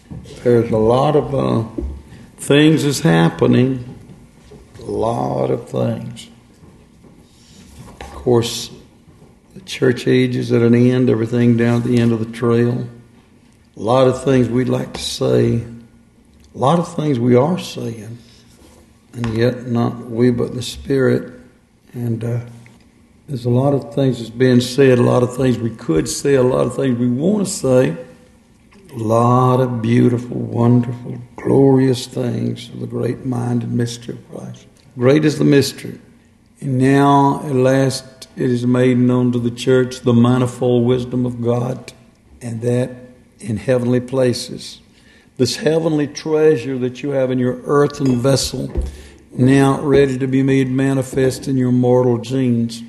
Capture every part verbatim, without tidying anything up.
There's a lot of uh, things is happening. A lot of things. Of course, the church age is at an end. Everything down at the end of the trail. A lot of things we'd like to say. A lot of things we are saying. And yet not we but the Spirit. And uh, there's a lot of things that's being said. A lot of things we could say. A lot of things we want to say. A lot of beautiful, wonderful, glorious things of the great mind and mystery of Christ. Great is the mystery. And now, at last, it is made known to the church the manifold wisdom of God, and that in heavenly places. This heavenly treasure that you have in your earthen vessel, now ready to be made manifest in your mortal genes.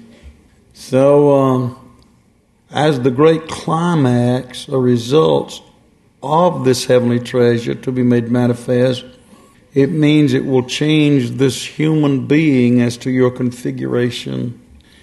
So, um, as the great climax or results of this heavenly treasure to be made manifest, it means it will change this human being as to your configuration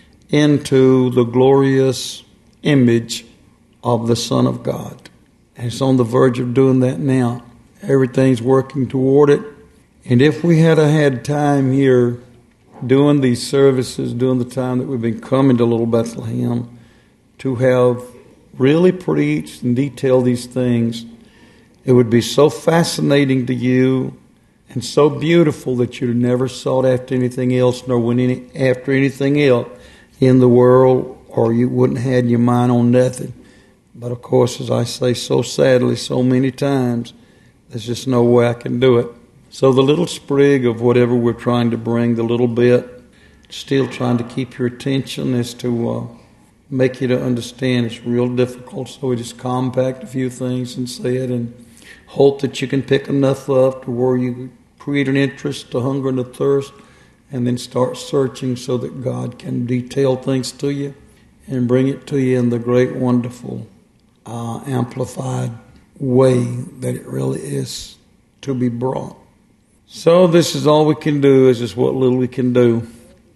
into the glorious image of the Son of God. And it's on the verge of doing that now. Everything's working toward it. And if we had had time here doing these services, during the time that we've been coming to Little Bethlehem, to have really preached and detailed these things, it would be so fascinating to you and so beautiful that you'd never sought after anything else, nor went any, after anything else in the world, or you wouldn't have had your mind on nothing. But of course, as I say so sadly so many times, there's just no way I can do it. So the little sprig of whatever we're trying to bring, the little bit, still trying to keep your attention is to uh, make you to understand it's real difficult. So we just compact a few things and say it and hope that you can pick enough up to where you create an interest, a hunger and a thirst, and then start searching so that God can detail things to you and bring it to you in the great, wonderful, uh, amplified way that it really is to be brought. So this is all we can do, is just what little we can do.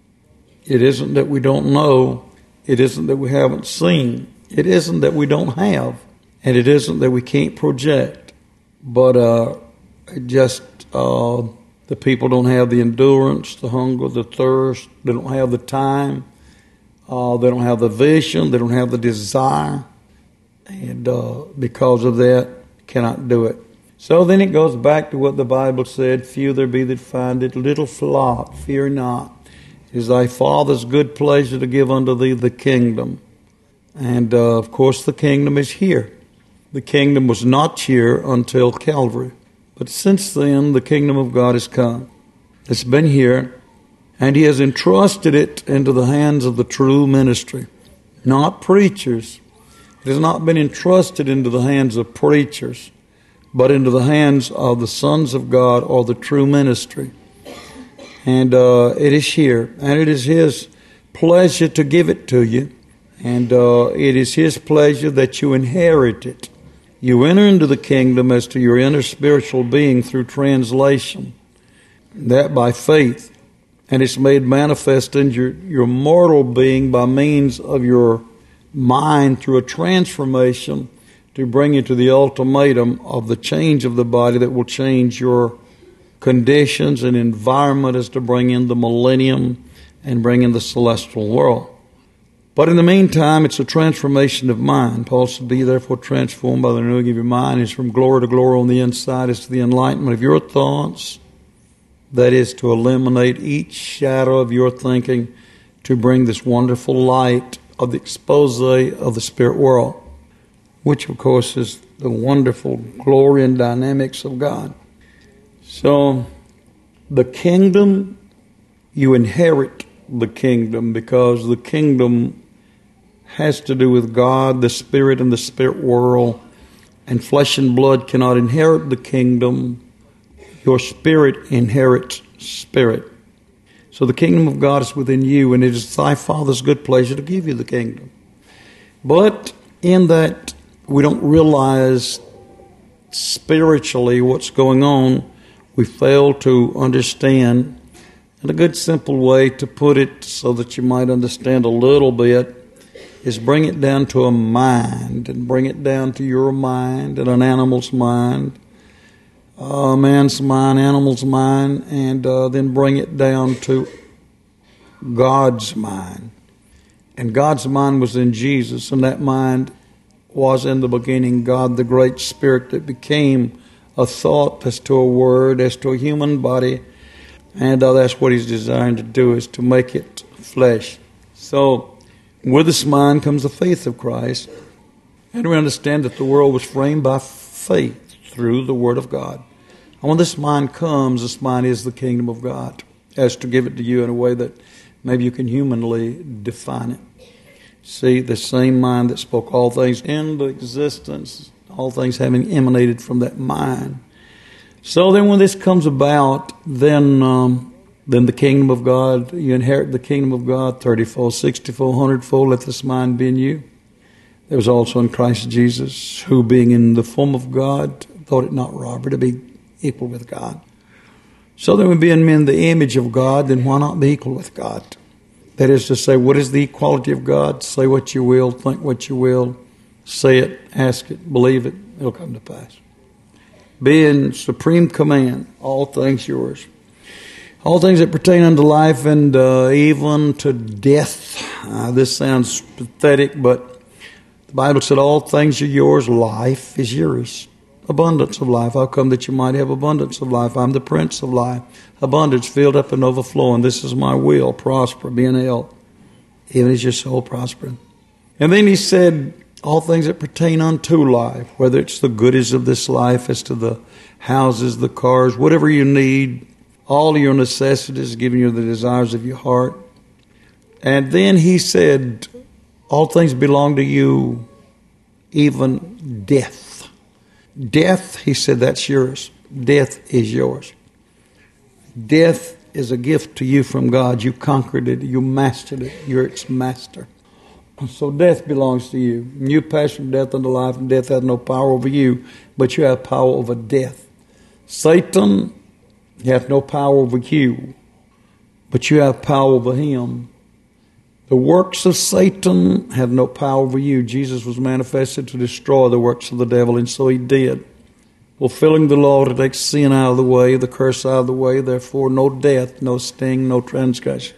It isn't that we don't know. It isn't that we haven't seen. It isn't that we don't have. And it isn't that we can't project. But uh, just uh, the people don't have the endurance, the hunger, the thirst. They don't have the time. Uh, they don't have the vision. They don't have the desire. And uh, because of that, cannot do it. So then it goes back to what the Bible said, few there be that find it, little flock, fear not. It is thy Father's good pleasure to give unto thee the kingdom. And uh, of course the kingdom is here. The kingdom was not here until Calvary. But since then, the kingdom of God has come. It's been here, and he has entrusted it into the hands of the true ministry, not preachers. It has not been entrusted into the hands of preachers, but into the hands of the sons of God or the true ministry. And uh, it is here, and it is his pleasure to give it to you, and uh, it is his pleasure that you inherit it. You enter into the kingdom as to your inner spiritual being through translation, that by faith, and it's made manifest in your, your mortal being by means of your mind through a transformation to bring you to the ultimatum of the change of the body that will change your conditions and environment as to bring in the millennium and bring in the celestial world. But in the meantime, it's a transformation of mind. Paul said, be therefore transformed by the renewing of your mind. It's from glory to glory on the inside as to the enlightenment of your thoughts. That is to eliminate each shadow of your thinking to bring this wonderful light of the expose of the spirit world, which of course is the wonderful glory and dynamics of God. So the kingdom, you inherit the kingdom because the kingdom has to do with God, the spirit, and the spirit world, and flesh and blood cannot inherit the kingdom. Your spirit inherits spirit. So the kingdom of God is within you, and it is thy Father's good pleasure to give you the kingdom. But in that we don't realize spiritually what's going on, we fail to understand. And a good simple way to put it so that you might understand a little bit is bring it down to a mind, and bring it down to your mind and an animal's mind uh, man's mind, animal's mind, and uh, then bring it down to God's mind. And God's mind was in Jesus, and that mind was in the beginning God, the great Spirit that became a thought as to a word, as to a human body. And uh, that's what He's designed to do, is to make it flesh. So with this mind comes the faith of Christ. And we understand that the world was framed by faith through the Word of God. And when this mind comes, this mind is the kingdom of God, as to give it to you in a way that maybe you can humanly define it. See, the same mind that spoke all things into existence, all things having emanated from that mind. So then when this comes about, then um, then the kingdom of God, you inherit the kingdom of God thirty-fold, sixty-fold, one hundred-fold, let this mind be in you. There was also in Christ Jesus, who being in the form of God, thought it not robbery to be equal with God. So then, when being in the image of God, then why not be equal with God? That is to say, what is the equality of God? Say what you will, think what you will, say it, ask it, believe it, it'll come to pass. Be in supreme command, all things yours. All things that pertain unto life and uh, even to death. Uh, this sounds pathetic, but the Bible said all things are yours, life is yours. Abundance of life. I'll come that you might have abundance of life. I'm the Prince of life. Abundance filled up and overflowing. This is my will. Prosper, be in health, even as your soul prosper. And then he said, all things that pertain unto life, whether it's the goodies of this life, as to the houses, the cars, whatever you need, all your necessities, giving you the desires of your heart. And then he said, all things belong to you, even death. Death, he said, that's yours. Death is yours. Death is a gift to you from God. You conquered it. You mastered it. You're its master. So death belongs to you. You pass from death unto life, and death has no power over you, but you have power over death. Satan hath no power over you, but you have power over him. The works of Satan have no power over you. Jesus was manifested to destroy the works of the devil, and so he did. Fulfilling the law to take sin out of the way, the curse out of the way, therefore no death, no sting, no transgression.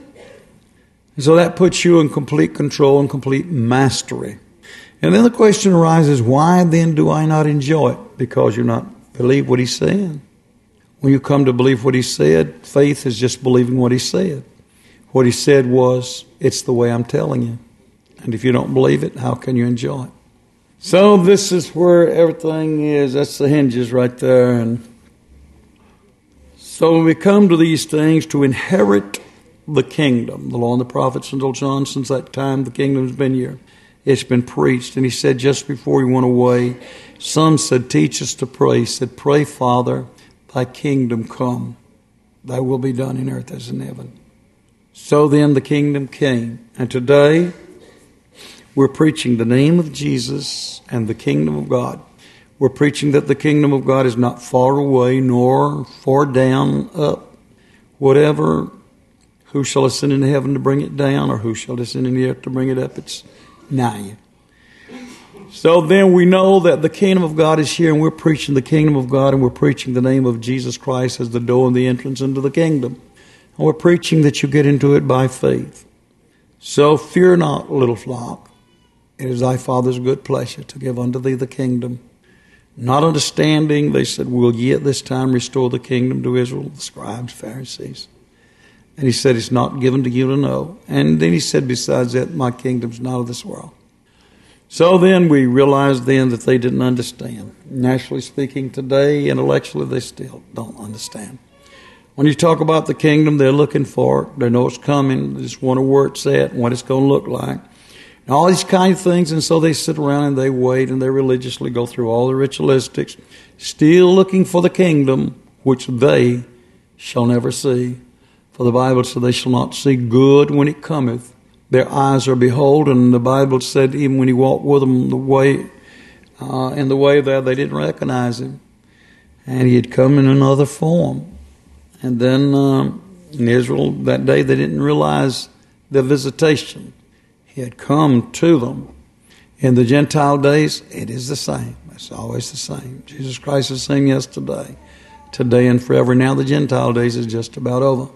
And so that puts you in complete control and complete mastery. And then the question arises, why then do I not enjoy it? Because you not believe what he said. When you come to believe what he said, faith is just believing what he said. What he said was, it's the way I'm telling you. And if you don't believe it, how can you enjoy it? So this is where everything is. That's the hinges right there. And so when we come to these things, to inherit the kingdom, the law and the prophets until John, since that time the kingdom's been here. It's been preached. And he said just before he went away, some said, teach us to pray. He said, pray, Father, thy kingdom come. Thy will be done in earth as in heaven. So then the kingdom came. And today we're preaching the name of Jesus and the kingdom of God. We're preaching that the kingdom of God is not far away nor far down, up. Whatever, who shall ascend into heaven to bring it down, or who shall descend into the earth to bring it up? It's nigh you. So then we know that the kingdom of God is here, and we're preaching the kingdom of God, and we're preaching the name of Jesus Christ as the door and the entrance into the kingdom. And we're preaching that you get into it by faith. So fear not, little flock. It is thy Father's good pleasure to give unto thee the kingdom. Not understanding, they said, will ye at this time restore the kingdom to Israel? The scribes, Pharisees. And he said, it's not given to you to know. And then he said, besides that, my kingdom's not of this world. So then we realized then that they didn't understand. Naturally speaking, today, intellectually, they still don't understand. When you talk about the kingdom, they're looking for it. They know it's coming. They just wonder where it's at and what it's going to look like. And all these kind of things. And so they sit around and they wait and they religiously go through all the ritualistics, still looking for the kingdom, which they shall never see. For the Bible said they shall not see good when it cometh. Their eyes are beholden. And the Bible said even when he walked with them the way, uh, in the way there, they didn't recognize him. And he had come in another form. And then um, in Israel that day, they didn't realize the visitation. He had come to them. In the Gentile days, it is the same. It's always the same. Jesus Christ is the same yesterday, today, and forever. Now the Gentile days is just about over.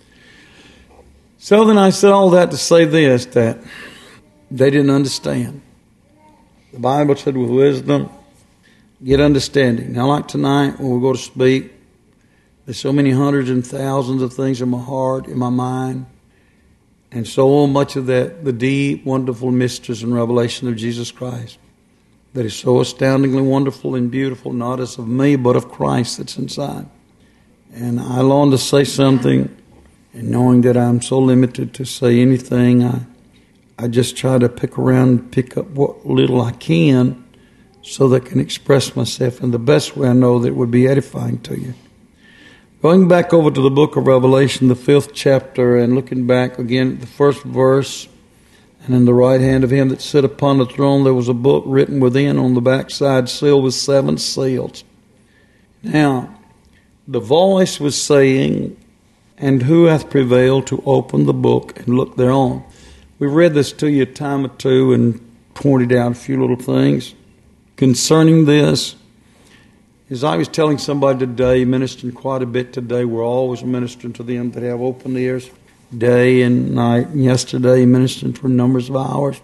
So then I said all that to say this, that they didn't understand. The Bible said with wisdom, get understanding. Now like tonight when we go to speak, there's so many hundreds and thousands of things in my heart, in my mind, and so much of that, the deep, wonderful mysteries and revelation of Jesus Christ, that is so astoundingly wonderful and beautiful, not as of me, but of Christ that's inside. And I long to say something, and knowing that I'm so limited to say anything, I, I just try to pick around and pick up what little I can so that I can express myself in the best way I know that would be edifying to you. Going back over to the book of Revelation, the fifth chapter, and looking back again at the first verse, and in the right hand of him that sat upon the throne there was a book written within on the backside, sealed with seven seals. Now, the voice was saying, and who hath prevailed to open the book and look thereon? We read this to you a time or two and pointed out a few little things concerning this. As I was telling somebody today, ministering quite a bit today, we're always ministering to them that have open ears, day and night. And yesterday, ministering for numbers of hours.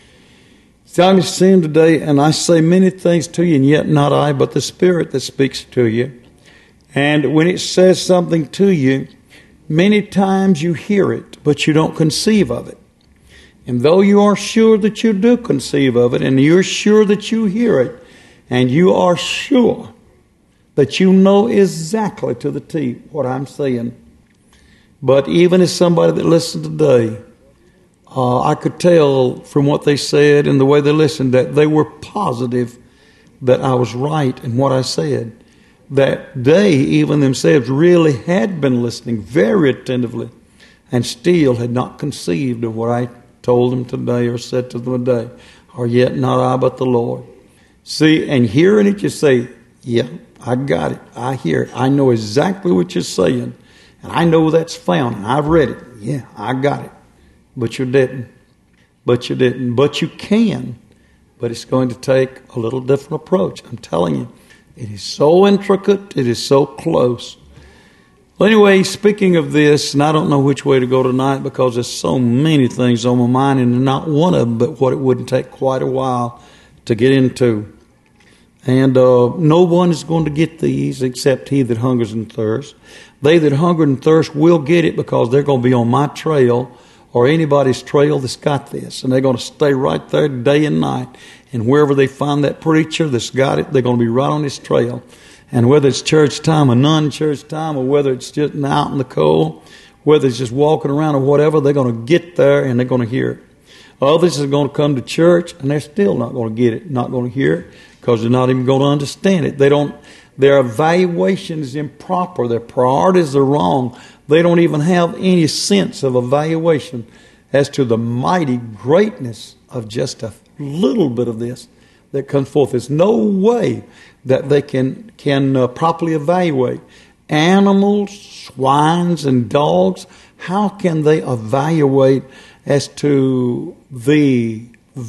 So I was seeing today, and I say many things to you, and yet not I, but the Spirit that speaks to you. And when it says something to you, many times you hear it, but you don't conceive of it. And though you are sure that you do conceive of it, and you're sure that you hear it, and you are sure that you know exactly to the T what I'm saying. But even as somebody that listened today, uh, I could tell from what they said and the way they listened that they were positive that I was right in what I said. That they, even themselves, really had been listening very attentively and still had not conceived of what I told them today or said to them today. Or yet not I, but the Lord. See, and hearing it, you say, yeah, I got it. I hear it. I know exactly what you're saying. And I know that's found. And I've read it. Yeah, I got it. But you didn't. But you didn't. But you can. But it's going to take a little different approach. I'm telling you. It is so intricate. It is so close. Well, anyway, speaking of this, and I don't know which way to go tonight because there's so many things on my mind, and not one of them but what it wouldn't take quite a while to get into. And uh, no one is going to get these except he that hungers and thirsts. They that hunger and thirst will get it because they're going to be on my trail or anybody's trail that's got this. And they're going to stay right there day and night. And wherever they find that preacher that's got it, they're going to be right on his trail. And whether it's church time or non-church time, or whether it's just out in the cold, whether it's just walking around or whatever, they're going to get there and they're going to hear it. Others are going to come to church and they're still not going to get it, not going to hear it, because they're not even going to understand it. They don't. Their evaluation is improper. Their priorities are wrong. They don't even have any sense of evaluation as to the mighty greatness of just a little bit of this that comes forth. There's no way that they can can uh, properly evaluate animals, swines, and dogs. How can they evaluate as to the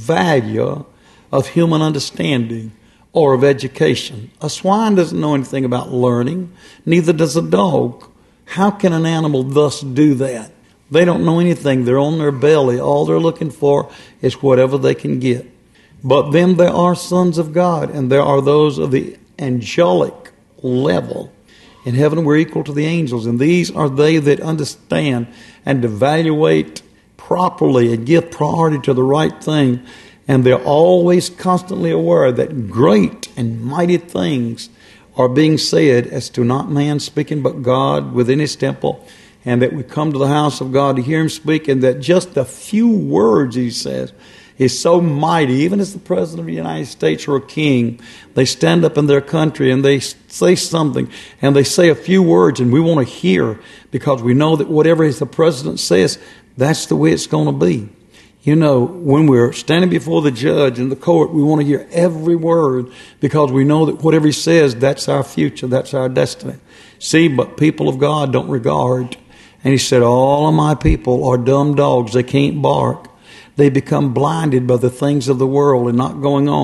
value of human understanding or of education? A swine doesn't know anything about learning, neither does a dog. How can an animal thus do that? They don't know anything. They're on their belly. All they're looking for is whatever they can get. But then there are sons of God, and there are those of the angelic level. In heaven we're equal to the angels, and these are they that understand and evaluate properly and give priority to the right thing. And they're always constantly aware that great and mighty things are being said as to not man speaking, but God within his temple. And that we come to the house of God to hear him speak, and that just a few words he says is so mighty. Even as the President of the United States or a king, they stand up in their country and they say something, and they say a few words, and we want to hear, because we know that whatever the President says, that's the way it's going to be. You know, when we're standing before the judge in the court, we want to hear every word, because we know that whatever he says, that's our future, that's our destiny. See, but people of God don't regard. And he said, all of my people are dumb dogs. They can't bark. They become blinded by the things of the world and not going on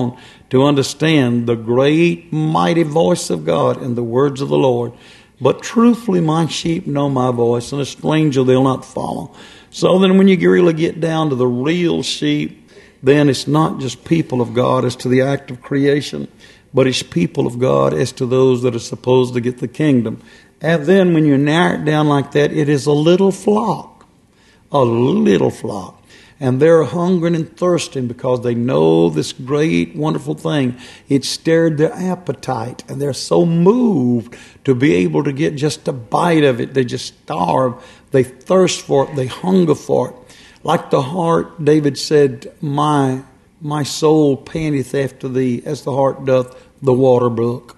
to understand the great, mighty voice of God and the words of the Lord. But truthfully, my sheep know my voice, and a stranger they'll not follow. So then when you really get down to the real sheep, then it's not just people of God as to the act of creation, but it's people of God as to those that are supposed to get the kingdom. And then when you narrow it down like that, it is a little flock, a little flock. And they're hungering and thirsting because they know this great, wonderful thing. It stirred their appetite, and they're so moved to be able to get just a bite of it. They just starve. They thirst for it. They hunger for it. Like the hart, David said, my, my soul panteth after thee, as the hart doth the water brook.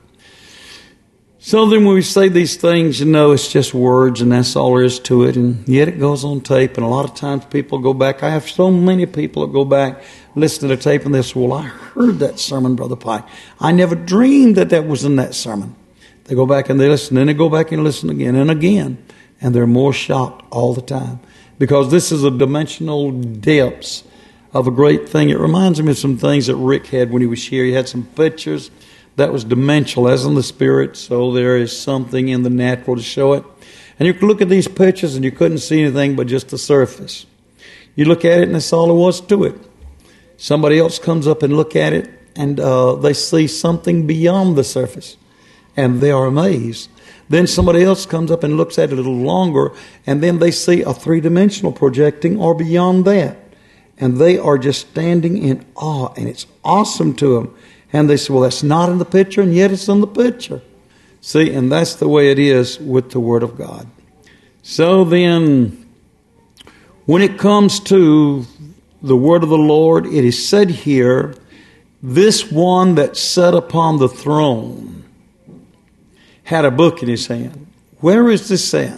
So then when we say these things, you know, it's just words, and that's all there is to it. And yet it goes on tape, and a lot of times people go back. I have so many people that go back, listen to the tape, and they say, well, I heard that sermon, Brother Pike. I never dreamed that that was in that sermon. They go back and they listen, and they go back and listen again and again, and they're more shocked all the time. Because this is a dimensional depths of a great thing. It reminds me of some things that Rick had when he was here. He had some pictures that was dimensional, as in the spirit, so there is something in the natural to show it. And you could look at these pictures and you couldn't see anything but just the surface. You look at it and that's all there was to it. Somebody else comes up and look at it, and uh, they see something beyond the surface, and they are amazed. Then somebody else comes up and looks at it a little longer, and then they see a three-dimensional projecting or beyond that. And they are just standing in awe, and it's awesome to them. And they say, well, that's not in the picture, and yet it's in the picture. See, and that's the way it is with the Word of God. So then, when it comes to the Word of the Lord, it is said here, this one that sat upon the throne had a book in his hand. Where is this at?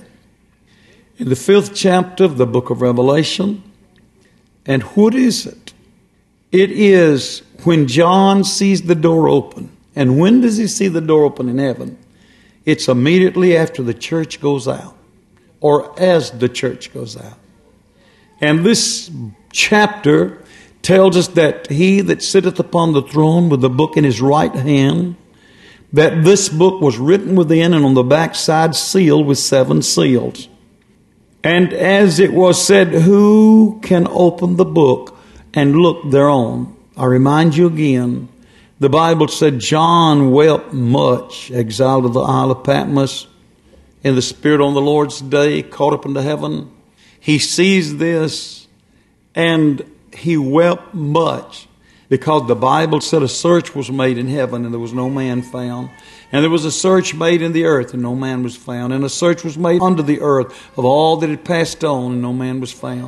In the fifth chapter of the book of Revelation. And what is it? It is when John sees the door open. And when does he see the door open in heaven? It's immediately after the church goes out, or as the church goes out. And this chapter tells us that he that sitteth upon the throne with the book in his right hand, that this book was written within and on the backside sealed with seven seals. And as it was said, who can open the book and look thereon? I remind you again, the Bible said John wept much, exiled to the Isle of Patmos, in the Spirit on the Lord's day, caught up into heaven. He sees this, and he wept much, because the Bible said a search was made in heaven, and there was no man found. And there was a search made in the earth, and no man was found. And a search was made under the earth of all that had passed on, and no man was found.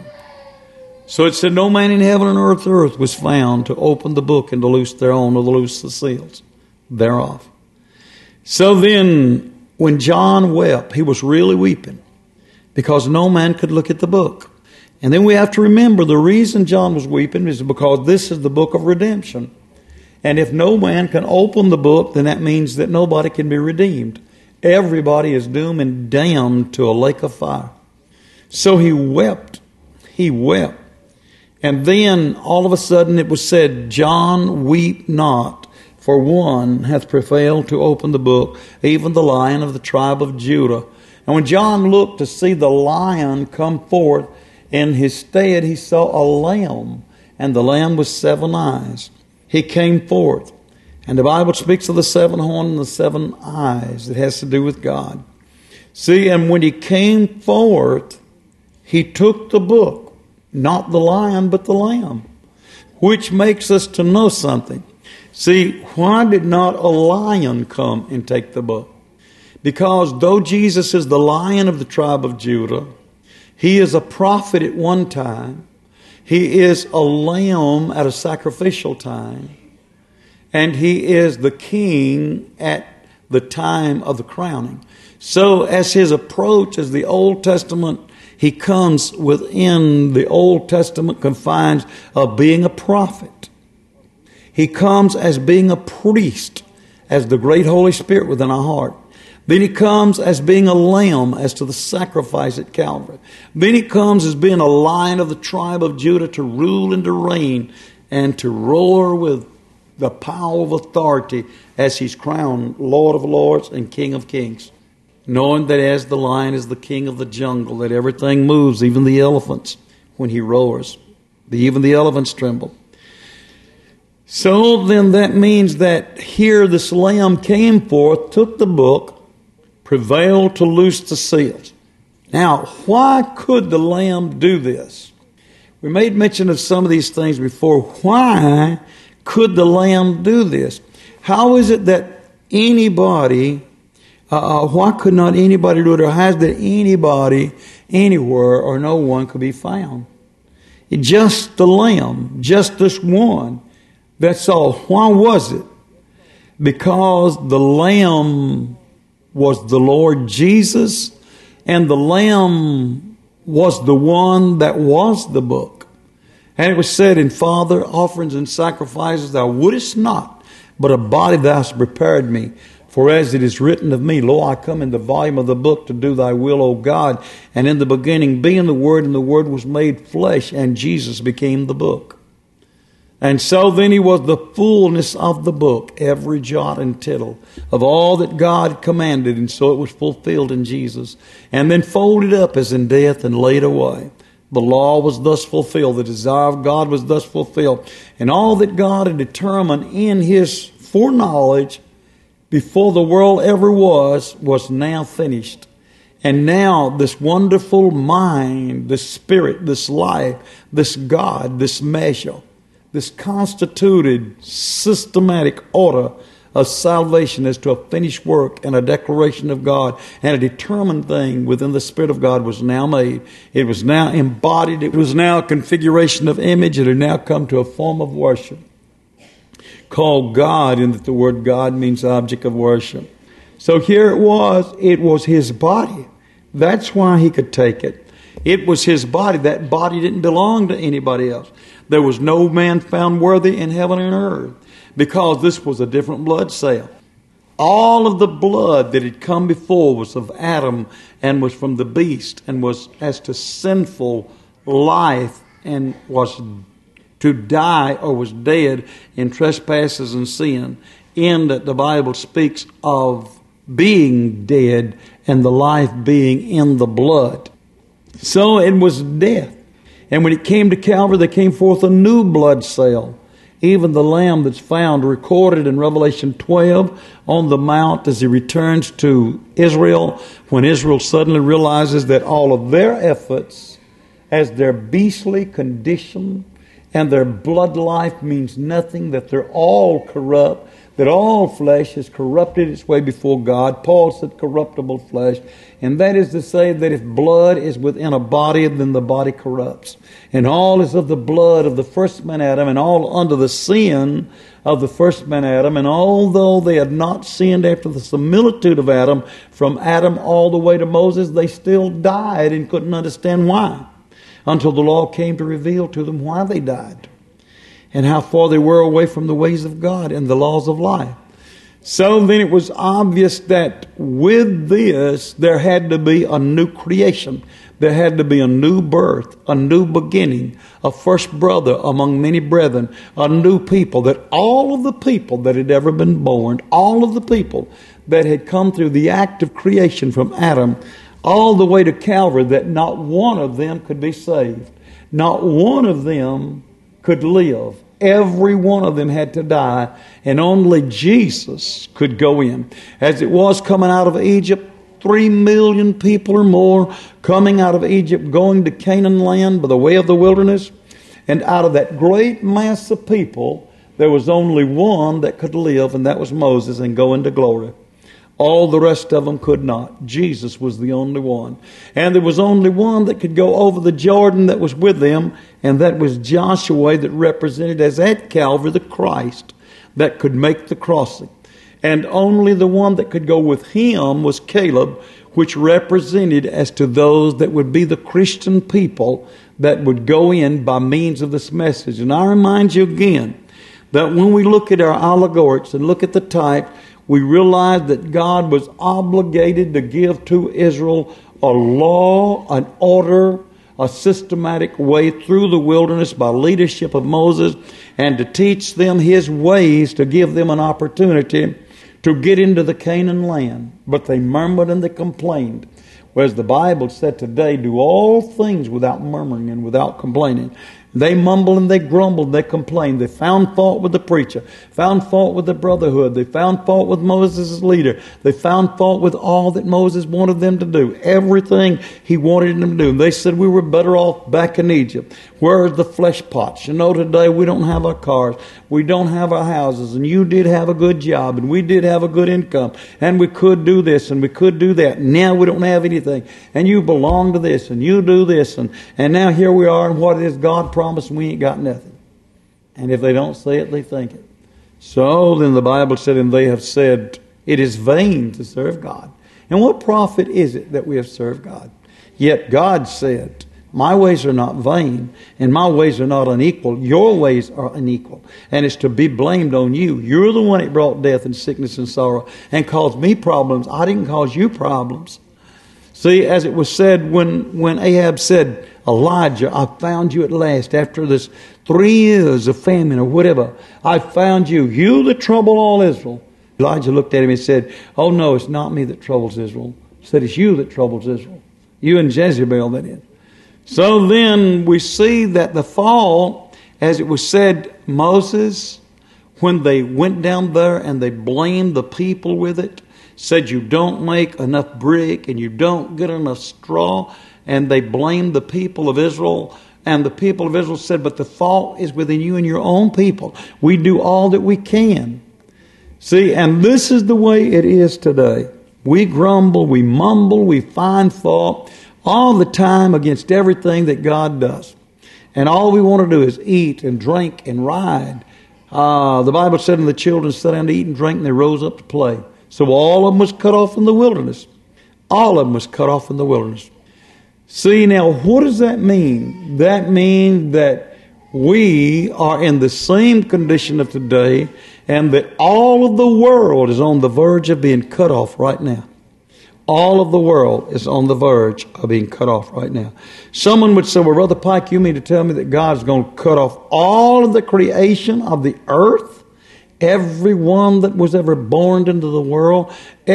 So it said, no man in heaven and earth, earth was found to open the book and to loose thereon, or to loose the seals thereof. So then, when John wept, he was really weeping, because no man could look at the book. And then we have to remember the reason John was weeping is because this is the book of redemption. And if no man can open the book, then that means that nobody can be redeemed. Everybody is doomed and damned to a lake of fire. So he wept. He wept. And then all of a sudden it was said, John, weep not, for one hath prevailed to open the book, even the Lion of the tribe of Judah. And when John looked to see the lion come forth, in his stead he saw a lamb, and the lamb with seven eyes. He came forth. And the Bible speaks of the seven horns and the seven eyes. It has to do with God. See, and when he came forth, he took the book, not the lion, but the lamb, which makes us to know something. See, why did not a lion come and take the book? Because though Jesus is the Lion of the tribe of Judah, he is a prophet at one time, he is a lamb at a sacrificial time, and he is the king at the time of the crowning. So as his approach as the Old Testament, he comes within the Old Testament confines of being a prophet. He comes as being a priest, as the great Holy Spirit within our heart. Then he comes as being a lamb as to the sacrifice at Calvary. Then he comes as being a lion of the tribe of Judah to rule and to reign and to roar with the power of authority as he's crowned Lord of Lords and King of Kings. Knowing that as the lion is the king of the jungle, that everything moves, even the elephants, when he roars. Even the elephants tremble. So then that means that here this Lamb came forth, took the book, prevailed to loose the seals. Now, why could the Lamb do this? We made mention of some of these things before. Why could the Lamb do this? How is it that anybody... Uh, why could not anybody do it? Or how is that anybody, anywhere, or no one could be found? It just the Lamb, just this one. That's all. Why was it? Because the Lamb was the Lord Jesus, and the Lamb was the one that was the book. And it was said in Father, offerings and sacrifices thou wouldest not, but a body thou hast prepared me. For as it is written of me, lo, I come in the volume of the book to do thy will, O God. And in the beginning being the Word, and the Word was made flesh, and Jesus became the book. And so then he was the fullness of the book, every jot and tittle of all that God commanded. And so it was fulfilled in Jesus. And then folded up as in death and laid away. The law was thus fulfilled. The desire of God was thus fulfilled. And all that God had determined in his foreknowledge before the world ever was, was now finished. And now this wonderful mind, this spirit, this life, this God, this measure, this constituted systematic order of salvation as to a finished work and a declaration of God and a determined thing within the Spirit of God was now made. It was now embodied. It was now a configuration of image. It had now come to a form of worship called God, in that the word God means object of worship. So here it was. It was his body. That's why he could take it. It was his body. That body didn't belong to anybody else. There was no man found worthy in heaven and earth, because this was a different blood cell. All of the blood that had come before was of Adam and was from the beast and was as to sinful life and was to die or was dead in trespasses and sin, in that the Bible speaks of being dead and the life being in the blood. So it was death. And when it came to Calvary, there came forth a new blood cell, even the Lamb that's found recorded in Revelation twelve on the mount as he returns to Israel, when Israel suddenly realizes that all of their efforts as their beastly condition and their blood life means nothing, that they're all corrupt, that all flesh has corrupted its way before God. Paul said corruptible flesh. And that is to say that if blood is within a body, then the body corrupts. And all is of the blood of the first man Adam, and all under the sin of the first man Adam. And although they had not sinned after the similitude of Adam, from Adam all the way to Moses, they still died and couldn't understand why, until the law came to reveal to them why they died and how far they were away from the ways of God and the laws of life. So then it was obvious that with this, there had to be a new creation. There had to be a new birth, a new beginning, a first brother among many brethren, a new people, that all of the people that had ever been born, all of the people that had come through the act of creation from Adam, all the way to Calvary, that not one of them could be saved. Not one of them could live. Every one of them had to die, and only Jesus could go in. As it was coming out of Egypt, three million people or more coming out of Egypt, going to Canaan land by the way of the wilderness. And out of that great mass of people, there was only one that could live, and that was Moses, and go into glory. All the rest of them could not. Jesus was the only one. And there was only one that could go over the Jordan that was with them, and that was Joshua, that represented as at Calvary the Christ that could make the crossing. And only the one that could go with him was Caleb, which represented as to those that would be the Christian people that would go in by means of this message. And I remind you again that when we look at our allegorics and look at the type, we realize that God was obligated to give to Israel a law, an order, a systematic way through the wilderness by leadership of Moses, and to teach them his ways, to give them an opportunity to get into the Canaan land. But they murmured and they complained. Whereas the Bible said today, do all things without murmuring and without complaining. They mumbled and they grumbled, they complained. They found fault with the preacher, found fault with the brotherhood. They found fault with Moses' leader. They found fault with all that Moses wanted them to do. Everything he wanted them to do. They said we were better off back in Egypt. Where are the flesh pots? You know, today we don't have our cars. We don't have our houses. And you did have a good job. And we did have a good income. And we could do this and we could do that. Now we don't have anything. And you belong to this and you do this. And, and now here we are, and what it is God promised, and we ain't got nothing. And if they don't say it, they think it. So then the Bible said, and they have said, it is vain to serve God. And what profit is it that we have served God? Yet God said, my ways are not vain, and my ways are not unequal. Your ways are unequal, and it's to be blamed on you. You're the one that brought death and sickness and sorrow and caused me problems. I didn't cause you problems. See, as it was said when, when Ahab said, Elijah, I found you at last after this three years of famine or whatever. I found you. You that trouble all Israel. Elijah looked at him and said, oh no, it's not me that troubles Israel. He said, it's you that troubles Israel. You and Jezebel, that is. So then we see that the fall, as it was said, Moses, when they went down there and they blamed the people with it, said you don't make enough brick and you don't get enough straw, and they blamed the people of Israel. And the people of Israel said, but the fault is within you and your own people. We do all that we can. See, and this is the way it is today. We grumble, we mumble, we find fault all the time against everything that God does. And all we want to do is eat and drink and ride. Uh, the Bible said, and the children sat down to eat and drink, and they rose up to play. So all of them was cut off in the wilderness. All of them was cut off in the wilderness. See, now, what does that mean? That means that we are in the same condition of today, and that all of the world is on the verge of being cut off right now. All of the world is on the verge of being cut off right now. Someone would say, well, Brother Pike, you mean to tell me that God's going to cut off all of the creation of the earth? Everyone that was ever born into the world,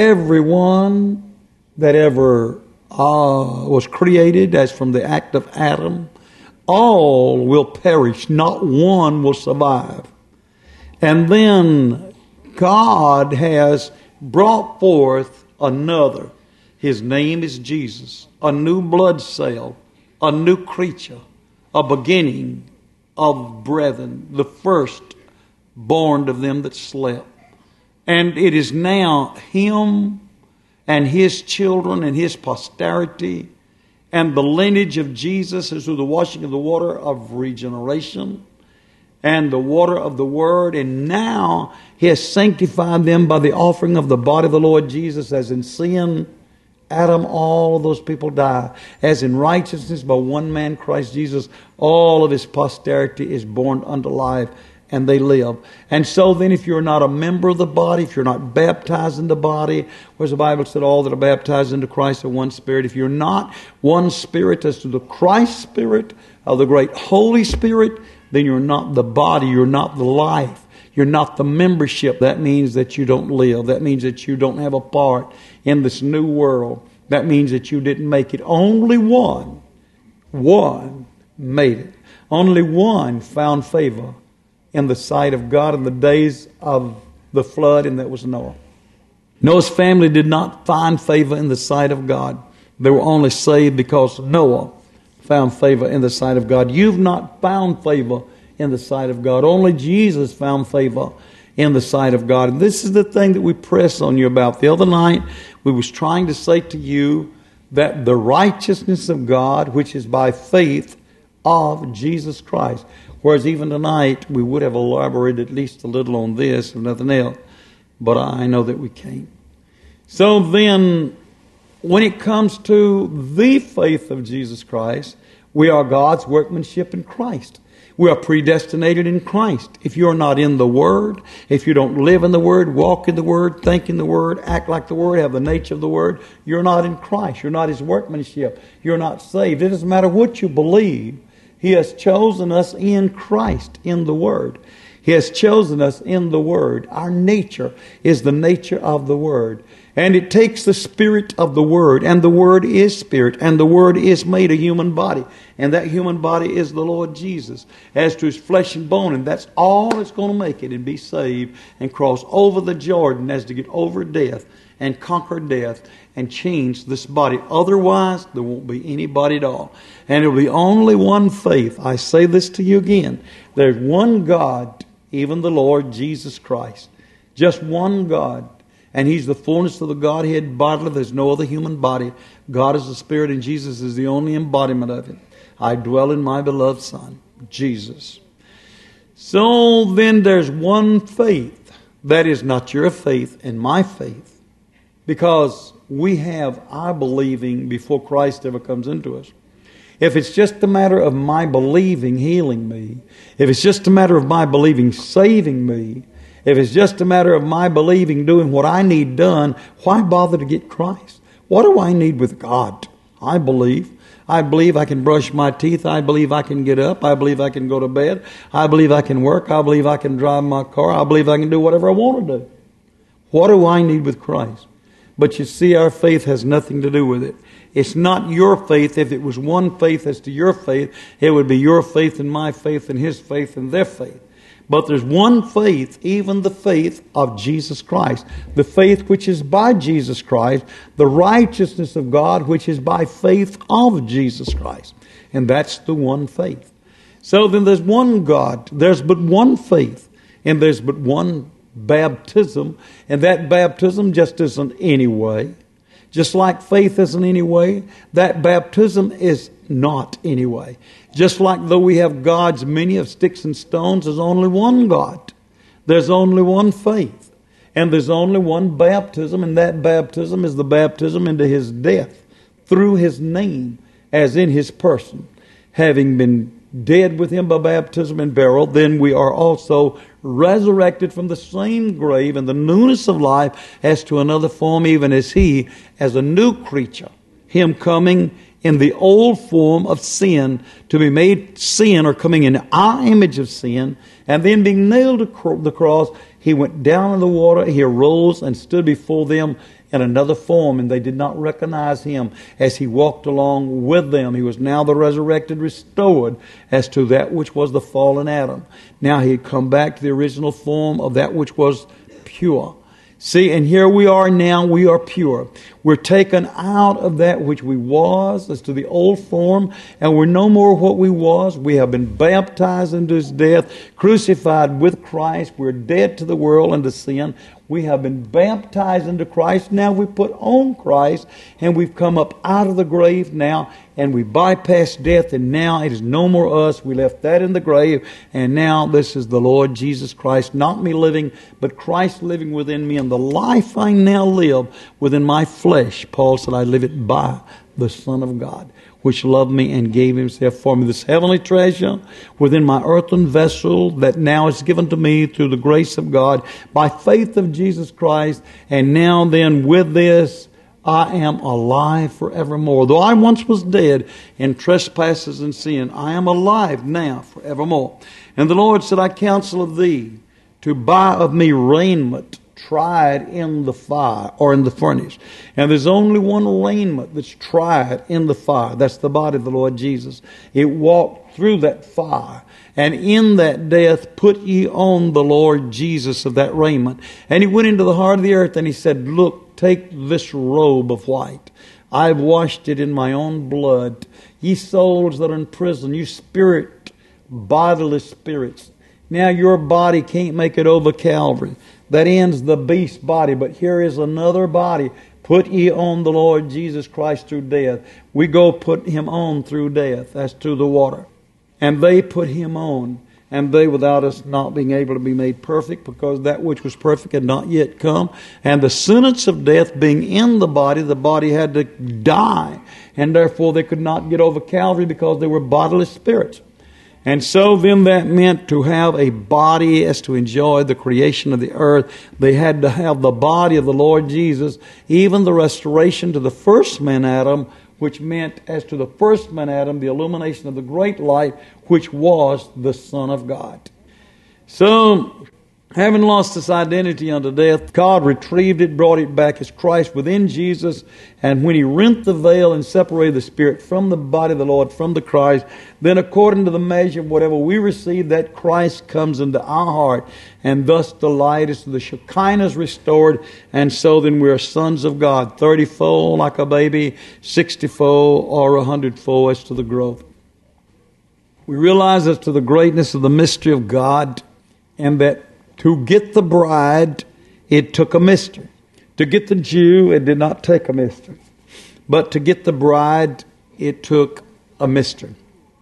everyone that ever uh, was created as from the act of Adam, all will perish. Not one will survive. And then God has brought forth another. His name is Jesus. A new blood cell, a new creature, a beginning of brethren, the first born of them that slept. And it is now him and his children and his posterity, and the lineage of Jesus is through the washing of the water of regeneration and the water of the Word. And now he has sanctified them by the offering of the body of the Lord Jesus. As in sin, Adam, all of those people die. As in righteousness, by one man, Christ Jesus, all of his posterity is born unto life, and they live. And so then, if you're not a member of the body, if you're not baptized in the body, whereas the Bible said all that are baptized into Christ are one Spirit. If you're not one Spirit as to the Christ Spirit of the great Holy Spirit, then you're not the body, you're not the life, you're not the membership. That means that you don't live. That means that you don't have a part in this new world. That means that you didn't make it. Only one, one made it. Only one found favor in the sight of God in the days of the flood, and that was Noah. Noah's family did not find favor in the sight of God. They were only saved because Noah found favor in the sight of God. You've not found favor in the sight of God. Only Jesus found favor in the sight of God. And this is the thing that we press on you about. The other night, we was trying to say to you that the righteousness of God, which is by faith of Jesus Christ. Whereas even tonight, we would have elaborated at least a little on this, if nothing else. But I know that we can't. So then, when it comes to the faith of Jesus Christ, we are God's workmanship in Christ. We are predestinated in Christ. If you're not in the Word, if you don't live in the Word, walk in the Word, think in the Word, act like the Word, have the nature of the Word, you're not in Christ. You're not His workmanship. You're not saved. It doesn't matter what you believe. He has chosen us in Christ, in the Word. He has chosen us in the Word. Our nature is the nature of the Word. And it takes the Spirit of the Word, and the Word is Spirit, and the Word is made a human body. And that human body is the Lord Jesus, as to His flesh and bone. And that's all that's going to make it and be saved and cross over the Jordan as to get over death and conquer death and change this body. Otherwise, there won't be anybody at all. And it will be only one faith. I say this to you again. There's one God, even the Lord Jesus Christ. Just one God. And He's the fullness of the Godhead bodily. There's no other human body. God is the Spirit, and Jesus is the only embodiment of it. I dwell in my beloved Son, Jesus. So then there's one faith. That is not your faith and my faith. Because we have our believing before Christ ever comes into us. If it's just a matter of my believing healing me, if it's just a matter of my believing saving me, if it's just a matter of my believing doing what I need done, why bother to get Christ? What do I need with God? I believe. I believe I can brush my teeth. I believe I can get up. I believe I can go to bed. I believe I can work. I believe I can drive my car. I believe I can do whatever I want to do. What do I need with Christ? But you see, our faith has nothing to do with it. It's not your faith. If it was one faith as to your faith, it would be your faith and my faith and His faith and their faith. But there's one faith, even the faith of Jesus Christ. The faith which is by Jesus Christ. The righteousness of God which is by faith of Jesus Christ. And that's the one faith. So then there's one God. There's but one faith. And there's but one baptism. And that baptism just isn't any way. Just like faith isn't any way, that baptism is not any way. Just like though we have gods many of sticks and stones, there's only one God. There's only one faith. And there's only one baptism, and that baptism is the baptism into His death through His name, as in His person. Having been dead with Him by baptism and burial, then we are also resurrected from the same grave in the newness of life as to another form, even as He, as a new creature. Him coming in the old form of sin to be made sin, or coming in our image of sin, and then being nailed to the cross, He went down in the water, He arose and stood before them in another form, and they did not recognize Him as He walked along with them. He was now the resurrected, restored as to that which was the fallen Adam. Now He had come back to the original form of that which was pure. See, and here we are now, we are pure. We're taken out of that which we was as to the old form, and we're no more what we was. We have been baptized into His death, crucified with Christ. We're dead to the world and to sin. We have been baptized into Christ. Now we put on Christ, and we've come up out of the grave now, and we bypassed death, and now it is no more us. We left that in the grave, and now this is the Lord Jesus Christ, not me living, but Christ living within me, and the life I now live within my flesh, Paul said, I live it by the Son of God, which loved me and gave Himself for me. This heavenly treasure within my earthen vessel that now is given to me through the grace of God by faith of Jesus Christ. And now then with this, I am alive forevermore. Though I once was dead in trespasses and sin, I am alive now forevermore. And the Lord said, I counsel of thee to buy of me raiment tried in the fire or in the furnace. And there's only one raiment that's tried in the fire. That's the body of the Lord Jesus. It walked through that fire. And in that death put ye on the Lord Jesus of that raiment. And He went into the heart of the earth and He said, look, take this robe of white. I've washed it in my own blood. Ye souls that are in prison, you spirit, bodiless spirits. Now your body can't make it over Calvary. That ends the beast body. But here is another body. Put ye on the Lord Jesus Christ through death. We go put Him on through death. That's through the water. And they put Him on. And they, without us not being able to be made perfect, because that which was perfect had not yet come. And the sentence of death being in the body, the body had to die. And therefore they could not get over Calvary because they were bodiless spirits. And so then that meant to have a body as to enjoy the creation of the earth. They had to have the body of the Lord Jesus, even the restoration to the first man Adam, which meant as to the first man Adam, the illumination of the great light, which was the Son of God. So, having lost its identity unto death, God retrieved it, brought it back as Christ within Jesus. And when He rent the veil and separated the Spirit from the body of the Lord, from the Christ, then according to the measure of whatever we receive, that Christ comes into our heart. And thus the light is, the Shekinah is restored. And so then we are sons of God, thirty-fold like a baby, sixty-fold or a hundredfold as to the growth. We realize as to the greatness of the mystery of God, and that to get the bride, it took a mystery. To get the Jew, it did not take a mystery. But to get the bride, it took a mystery.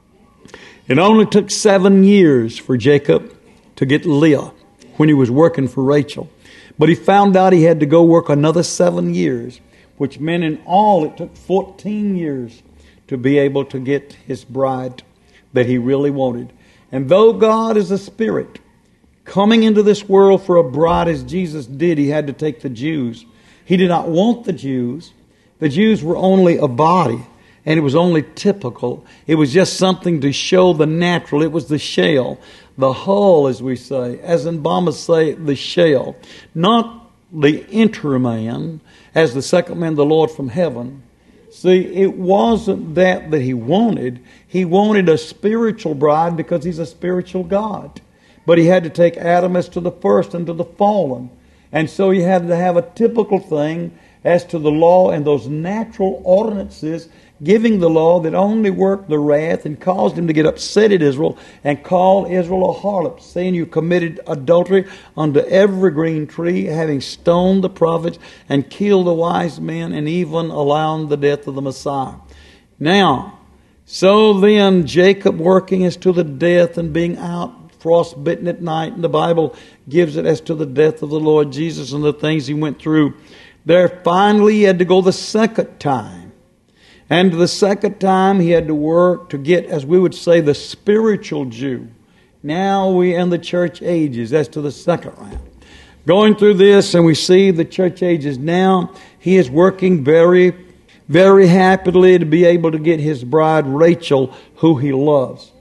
It only took seven years for Jacob to get Leah when he was working for Rachel. But he found out he had to go work another seven years, which meant in all it took fourteen years to be able to get his bride that he really wanted. And though God is a spirit, coming into this world for a bride as Jesus did, He had to take the Jews. He did not want the Jews. The Jews were only a body, and it was only typical. It was just something to show the natural. It was the shell, the hull, as we say, as in Bombers say, the shell. Not the inner man, as the second man, the Lord from heaven. See, it wasn't that that He wanted. He wanted a spiritual bride because He's a spiritual God. But He had to take Adam as to the first and to the fallen. And so He had to have a typical thing as to the law and those natural ordinances, giving the law that only worked the wrath and caused Him to get upset at Israel and call Israel a harlot, saying, you committed adultery under every green tree, having stoned the prophets and killed the wise men and even allowing the death of the Messiah. Now, so then Jacob working as to the death and being out frostbitten at night, and the Bible gives it as to the death of the Lord Jesus and the things He went through. There finally He had to go the second time. And the second time He had to work to get, as we would say, the spiritual Jew. Now we in the church ages. That's to the second round. Going through this, and we see the church ages now, He is working very, very happily to be able to get His bride Rachel, who He loves.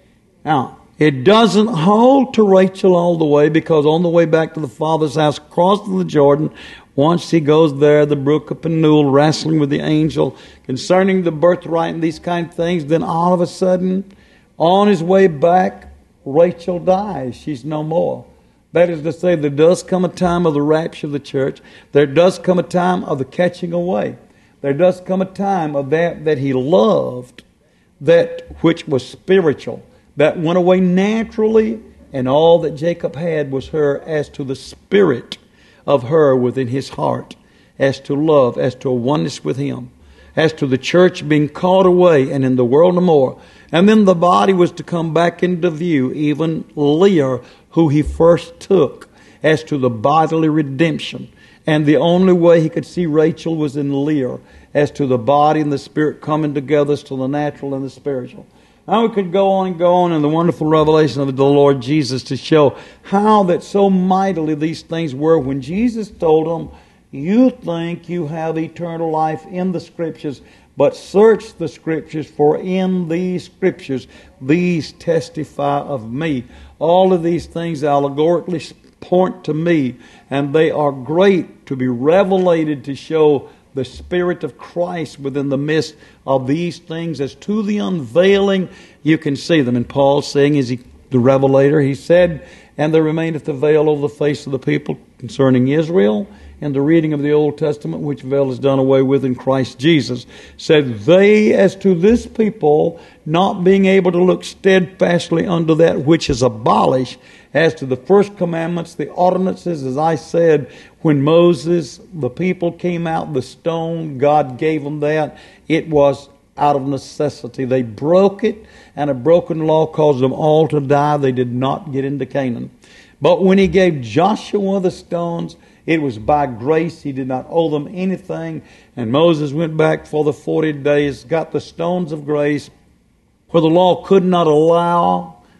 Now, it doesn't hold to Rachel all the way, because on the way back to the Father's house, crossing the Jordan, once he goes there, the brook of Penuel, wrestling with the angel concerning the birthright and these kind of things, then all of a sudden, on his way back, Rachel dies. She's no more. That is to say, there does come a time of the rapture of the church. There does come a time of the catching away. There does come a time of that that he loved, that which was spiritual, that went away naturally, and all that Jacob had was her as to the spirit of her within his heart, as to love, as to a oneness with Him, as to the church being caught away and in the world no more. And then the body was to come back into view, even Leah, who he first took, as to the bodily redemption. And the only way he could see Rachel was in Leah, as to the body and the spirit coming together, as to the natural and the spiritual. Now we could go on and go on in the wonderful revelation of the Lord Jesus to show how that so mightily these things were when Jesus told them, you think you have eternal life in the Scriptures, but search the Scriptures, for in these Scriptures these testify of me. All of these things allegorically point to me, and they are great to be revelated to show the Spirit of Christ within the midst of these things. As to the unveiling, you can see them. And Paul saying, is he the revelator? He said, and there remaineth the veil over the face of the people concerning Israel, and the reading of the Old Testament, which veil is done away with in Christ Jesus. Said, they as to this people, not being able to look steadfastly unto that which is abolished, as to the first commandments, the ordinances, as I said, when Moses, the people came out, the stone, God gave them that. It was out of necessity. They broke it, and a broken law caused them all to die. They did not get into Canaan. But when He gave Joshua the stones, it was by grace. He did not owe them anything. And Moses went back for the forty days, got the stones of grace, where the law could not allow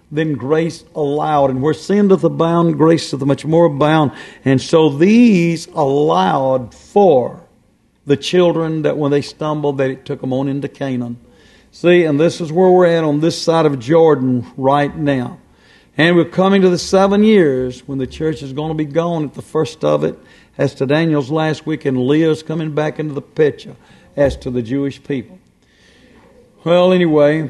then grace allowed. And where sin doth abound, grace doth much more abound. And so these allowed for the children that when they stumbled, that it took them on into Canaan. See, and this is where we're at on this side of Jordan right now. And we're coming to the seven years when the church is going to be gone at the first of it, as to Daniel's last week, and Leah's coming back into the picture as to the Jewish people. Well, anyway,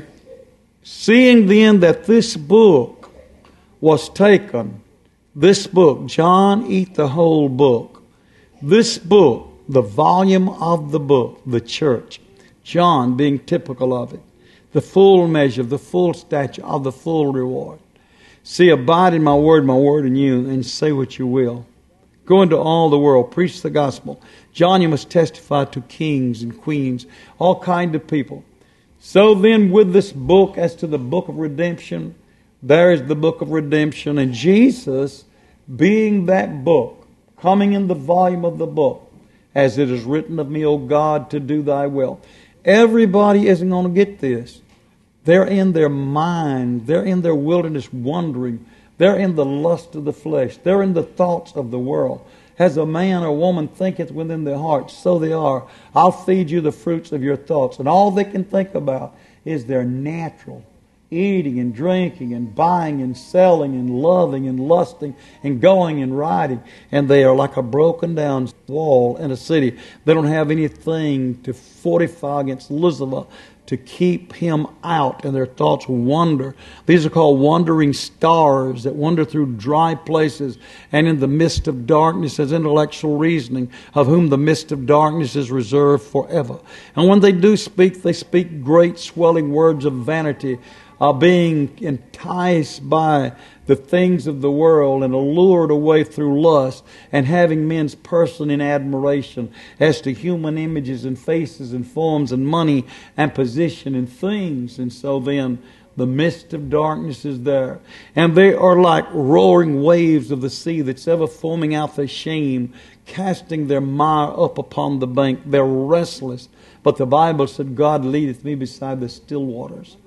seeing then that this book was taken, this book, John eat the whole book, this book, the volume of the book, the church, John being typical of it, the full measure, the full stature of the full reward. See, abide in my word, my word in you, and say what you will. Go into all the world, preach the gospel. John, you must testify to kings and queens, all kind of people. So then with this book, as to the book of redemption, there is the book of redemption. And Jesus, being that book, coming in the volume of the book, as it is written of me, O God, to do thy will. Everybody isn't going to get this. They're in their mind. They're in their wilderness wandering. They're in the lust of the flesh. They're in the thoughts of the world. As a man or woman thinketh within their heart, so they are. I'll feed you the fruits of your thoughts. And all they can think about is their natural eating and drinking and buying and selling and loving and lusting and going and riding. And they are like a broken down wall in a city. They don't have anything to fortify against Lucifer to keep him out, and their thoughts wander. These are called wandering stars that wander through dry places and in the midst of darkness as intellectual reasoning, of whom the midst of darkness is reserved forever. And when they do speak, they speak great swelling words of vanity, uh, being enticed by the things of the world and allured away through lust, and having men's person in admiration as to human images and faces and forms and money and position and things. And so then the mist of darkness is there. And they are like roaring waves of the sea that's ever foaming out their shame, casting their mire up upon the bank. They're restless. But the Bible said, God leadeth me beside the still waters.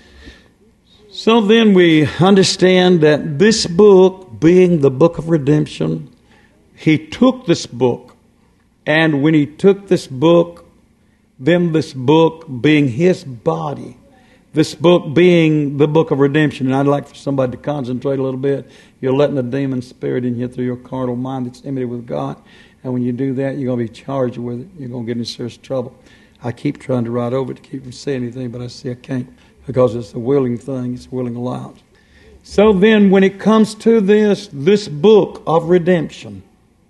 So then we understand that this book, being the book of redemption, he took this book. And when he took this book, then this book being his body, this book being the book of redemption. And I'd like for somebody to concentrate a little bit. You're letting a demon spirit in here through your carnal mind that's enmity with God. And when you do that, you're going to be charged with it. You're going to get in serious trouble. I keep trying to write over it to keep from saying anything, but I see I can't. Because it's a willing thing, it's willing allowance. So then when it comes to this, this book of redemption.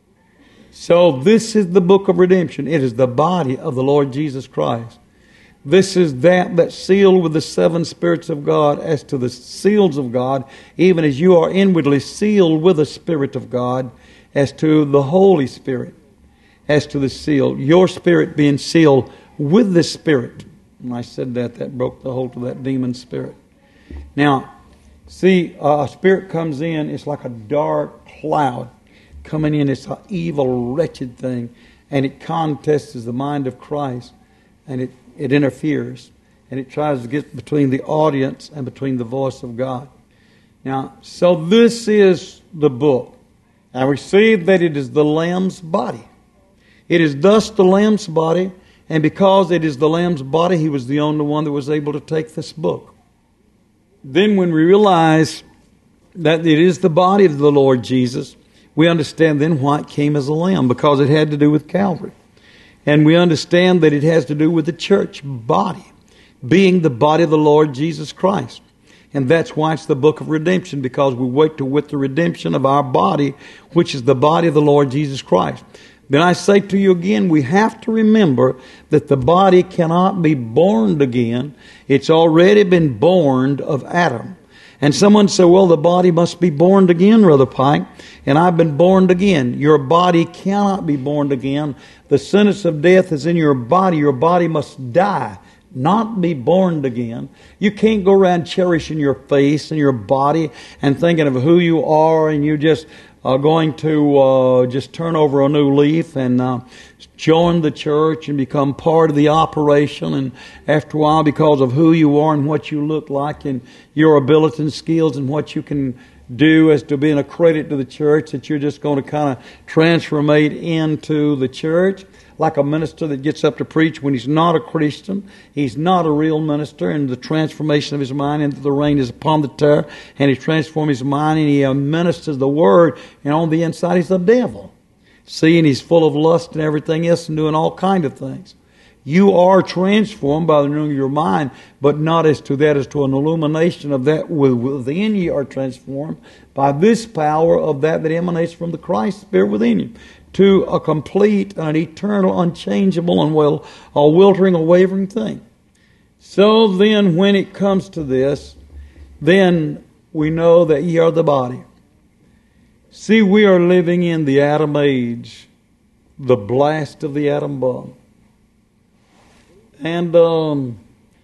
So this is the book of redemption. It is the body of the Lord Jesus Christ. This is that that's sealed with the seven spirits of God, as to the seals of God, even as you are inwardly sealed with the Spirit of God, as to the Holy Spirit, as to the seal. Your spirit being sealed with the Spirit. When I said that, that broke the hold of that demon spirit. Now, see, uh, a spirit comes in, it's like a dark cloud coming in. It's an evil, wretched thing. And it contests the mind of Christ. And it, it interferes. And it tries to get between the audience and between the voice of God. Now, so this is the book. I receive that it is the Lamb's body. It is thus the Lamb's body. And because it is the Lamb's body, he was the only one that was able to take this book. Then when we realize that it is the body of the Lord Jesus, we understand then why it came as a lamb, because it had to do with Calvary. And we understand that it has to do with the church body, being the body of the Lord Jesus Christ. And that's why it's the book of redemption, because we wait to wit the redemption of our body, which is the body of the Lord Jesus Christ. Then I say to you again, we have to remember that the body cannot be born again. It's already been born of Adam. And someone said, well, the body must be born again, Brother Pike. And I've been born again. Your body cannot be born again. The sentence of death is in your body. Your body must die, not be born again. You can't go around cherishing your face and your body and thinking of who you are, and you just uh, going to uh, just turn over a new leaf and uh, join the church and become part of the operation. And after a while, because of who you are and what you look like and your ability and skills and what you can do as to being a credit to the church, that you're just going to kind of transformate into the church. Like a minister that gets up to preach when he's not a Christian. He's not a real minister, and the transformation of his mind into the rain is upon the terror, and he transforms his mind and he uh, ministers the word, and on the inside he's the devil. See, and he's full of lust and everything else and doing all kind of things. You are transformed by the renewing of your mind, but not as to that, as to an illumination of that within you are transformed by this power of that that emanates from the Christ Spirit within you, to a complete and an eternal, unchangeable, and well, a wiltering, a wavering thing. So then when it comes to this, then we know that ye are the body. See, we are living in the atom age, the blast of the atom bomb. And um,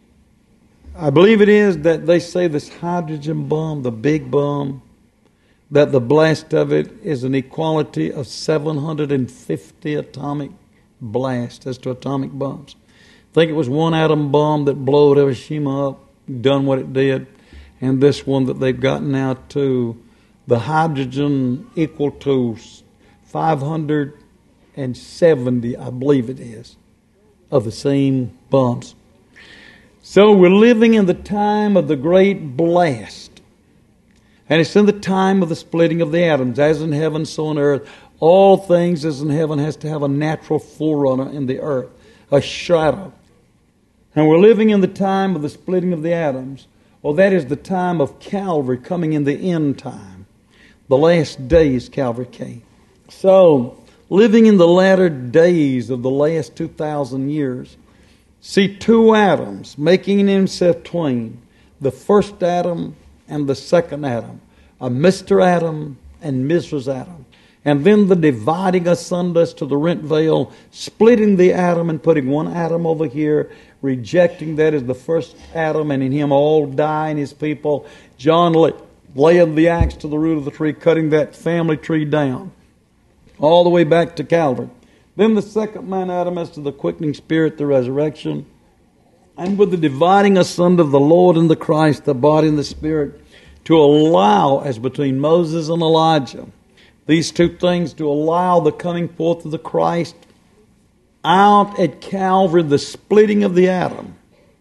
I believe it is that they say this hydrogen bomb, the big bomb, that the blast of it is an equality of seven hundred fifty atomic blasts as to atomic bombs. I think it was one atom bomb that blowed Hiroshima up, done what it did, and this one that they've gotten now to the hydrogen equal to five hundred seventy, I believe it is, of the same bombs. So we're living in the time of the great blast. And it's in the time of the splitting of the atoms, as in heaven, so on earth. All things as in heaven has to have a natural forerunner in the earth, a shadow. And we're living in the time of the splitting of the atoms. Well, that is the time of Calvary coming in the end time. The last days Calvary came. So, living in the latter days of the last two thousand years, see two atoms making in himself twain. The first atom and the second atom, a Mister Atom and Missus Atom. And then the dividing asunder as to the rent veil, splitting the atom and putting one atom over here, rejecting that as the first atom, and in him all die and his people. John lay, laying the axe to the root of the tree, cutting that family tree down, all the way back to Calvary. Then the second man atom as to the quickening spirit, the resurrection. And with the dividing asunder of the Lord and the Christ, the body and the spirit, to allow, as between Moses and Elijah, these two things, to allow the coming forth of the Christ out at Calvary, the splitting of the atom,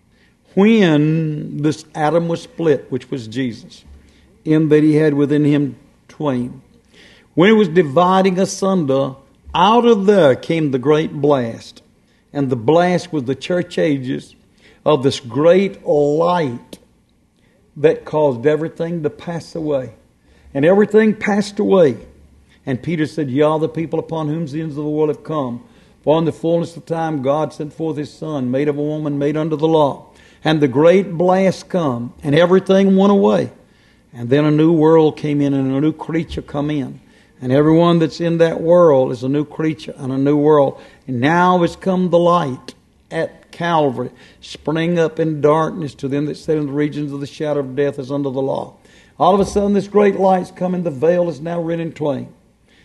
when this atom was split, which was Jesus, in that he had within him twain. When it was dividing asunder, out of there came the great blast. And the blast was the church ages of this great light that caused everything to pass away. And everything passed away. And Peter said, ye are the people upon whom the ends of the world have come. For in the fullness of time God sent forth his Son, made of a woman, made under the law. And the great blast come, and everything went away. And then a new world came in, and a new creature come in. And everyone that's in that world is a new creature and a new world. And now has come the light at Calvary, spring up in darkness to them that sit in the regions of the shadow of death as under the law. All of a sudden this great light's coming, the veil is now rent in twain.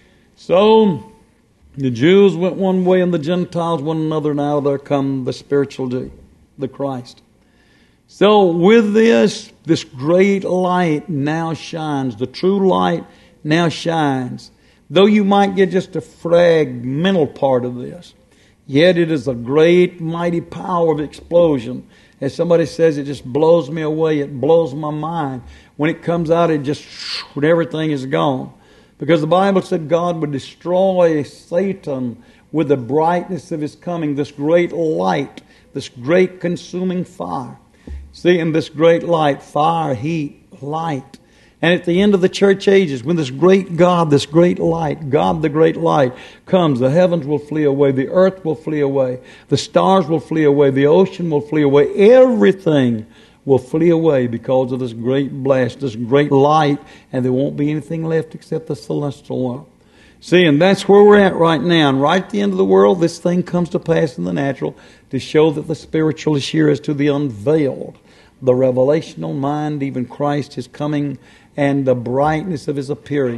So the Jews went one way and the Gentiles went another. Now there come the spiritual Jew, the Christ. So with this, this great light now shines. The true light now shines. Though you might get just a fragmental part of this, yet it is a great, mighty power of explosion. As somebody says, it just blows me away. It blows my mind. When it comes out, it just, when everything is gone. Because the Bible said God would destroy Satan with the brightness of his coming, this great light, this great consuming fire. See, in this great light, fire, heat, light. And at the end of the church ages, when this great God, this great light, God the great light comes, the heavens will flee away, the earth will flee away, the stars will flee away, the ocean will flee away, everything will flee away because of this great blast, this great light, and there won't be anything left except the celestial one. See, and that's where we're at right now. And right at the end of the world, this thing comes to pass in the natural to show that the spiritual is here as to the unveiled. The revelational mind, even Christ is coming, and the brightness of his appearing.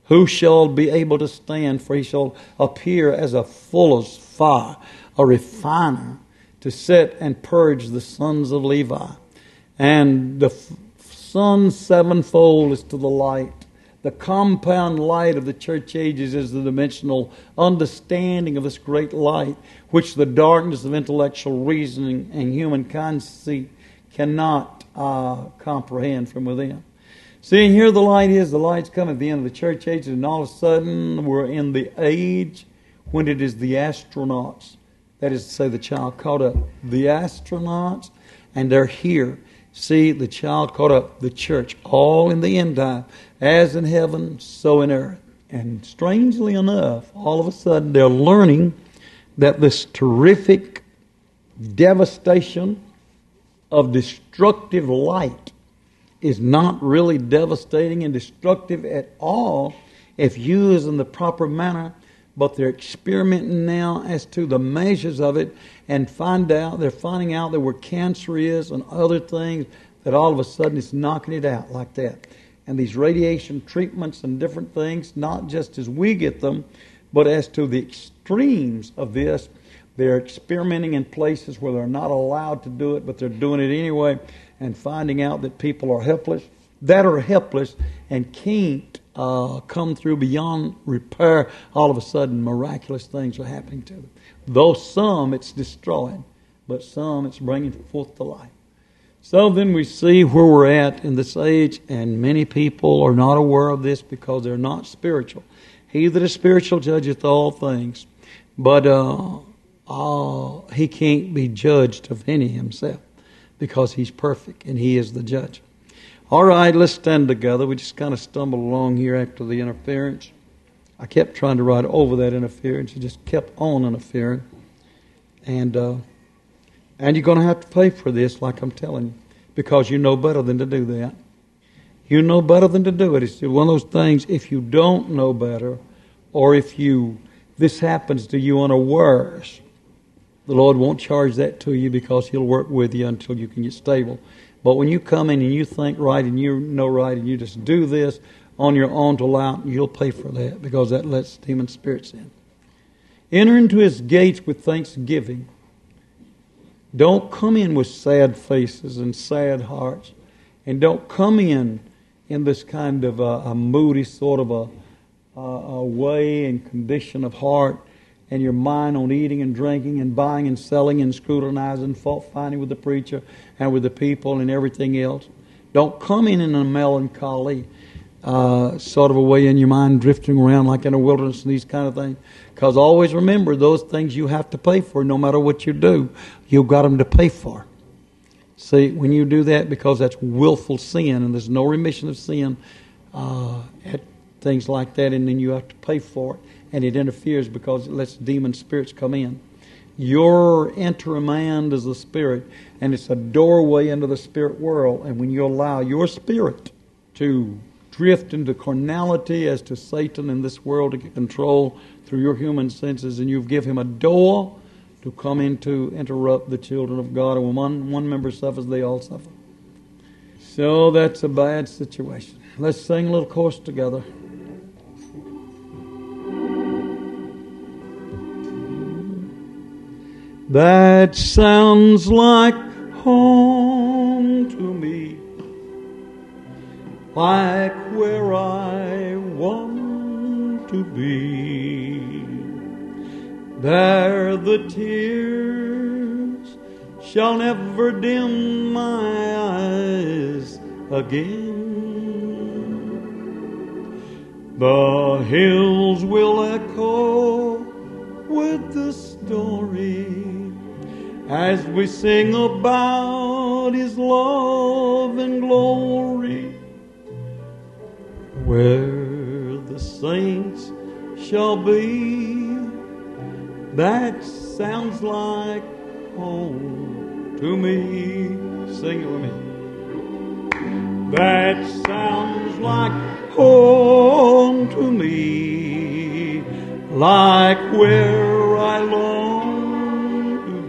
Who shall be able to stand? For he shall appear as a fuller's fire, a refiner, to set and purge the sons of Levi. And the f- sun sevenfold is to the light. The compound light of the church ages is the dimensional understanding of this great light, which the darkness of intellectual reasoning and human conceit cannot uh, comprehend from within. See, here the light is. The light's come at the end of the church ages, and all of a sudden we're in the age when it is the astronauts. That is to say, the child caught up. The astronauts, and they're here. See, the child caught up, the church, all in the end time. As in heaven, so in earth. And strangely enough, all of a sudden they're learning that this terrific devastation of destructive light is not really devastating and destructive at all if used in the proper manner, but they're experimenting now as to the measures of it and find out, they're finding out that where cancer is and other things, that all of a sudden it's knocking it out like that. And these radiation treatments and different things, not just as we get them, but as to the extremes of this, they're experimenting in places where they're not allowed to do it, but they're doing it anyway, and finding out that people are helpless, that are helpless and can't uh, come through beyond repair. All of a sudden, miraculous things are happening to them. Though some it's destroying, but some it's bringing forth the light. So then we see where we're at in this age, and many people are not aware of this because they're not spiritual. He that is spiritual judgeth all things, but uh, uh, he can't be judged of any himself because he's perfect and he is the judge. All right, let's stand together. We just kind of stumbled along here after the interference. I kept trying to ride over that interference. It just kept on interfering. And uh, and you're going to have to pay for this, like I'm telling you, because you know better than to do that. You know better than to do it. It's one of those things, if you don't know better, or if you this happens to you unawares, the Lord won't charge that to you because He'll work with you until you can get stable. But when you come in and you think right and you know right and you just do this on your own to allow, you'll pay for that because that lets demon spirits in. Enter into His gates with thanksgiving. Don't come in with sad faces and sad hearts. And don't come in in this kind of a, a moody sort of a, a, a way and condition of heart and your mind on eating and drinking and buying and selling and scrutinizing, fault finding with the preacher and with the people and everything else. Don't come in in a melancholy uh, sort of a way in your mind, drifting around like in a wilderness and these kind of things. Because always remember, those things you have to pay for no matter what you do. You've got them to pay for. See, when you do that, because that's willful sin and there's no remission of sin uh, at things like that, and then you have to pay for it. And it interferes because it lets demon spirits come in. Your interremand is the spirit, and it's a doorway into the spirit world. And when you allow your spirit to drift into carnality as to Satan in this world to get control through your human senses, and you give him a door to come in to interrupt the children of God. And when one, one member suffers, they all suffer. So that's a bad situation. Let's sing a little chorus together. That sounds like home to me, like where I want to be. There the tears shall never dim my eyes again. The hills will echo with the story as we sing about His love and glory, where the saints shall be. That sounds like home to me. Sing it with me. That sounds like home to me, like where I long to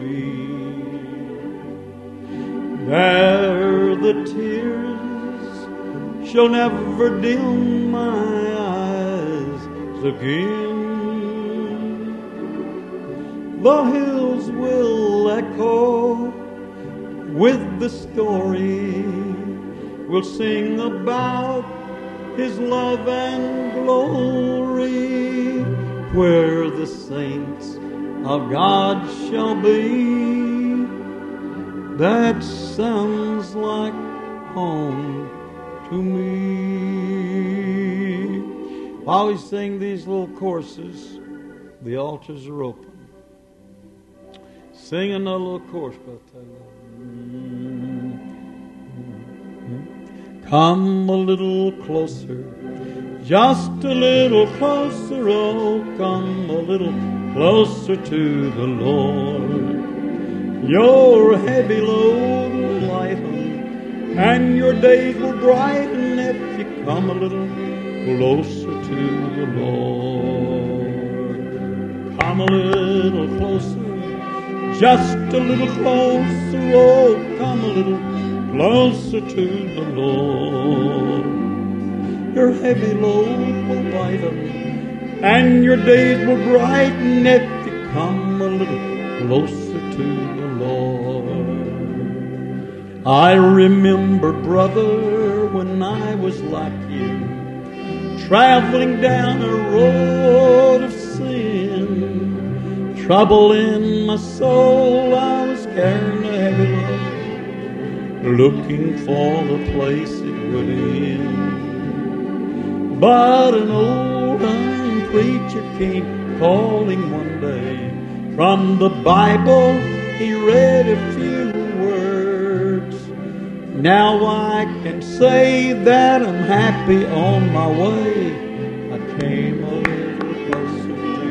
be. There the tears shall never dim my eyes again. The hills will echo with the story. We'll sing about His love and glory, where the saints of God shall be. That sounds like home to me. While we sing these little choruses, the altars are open. Sing another little chorus about that. Come a little closer, just a little closer, oh, come a little closer to the Lord. Your heavy load will lighten, and your days will brighten if you come a little closer to the Lord. Come a little closer, just a little closer, oh, come a little closer to the Lord. Your heavy load will lighten, and your days will brighten if you come a little closer to the Lord. I remember, brother, when I was like you, traveling down a road of sin, trouble in my soul, I was carrying a heavy load, looking for the place it would end. But an old time preacher came calling one day. From the Bible he read a few words. Now I can say that I'm happy on my way. I came a little closer to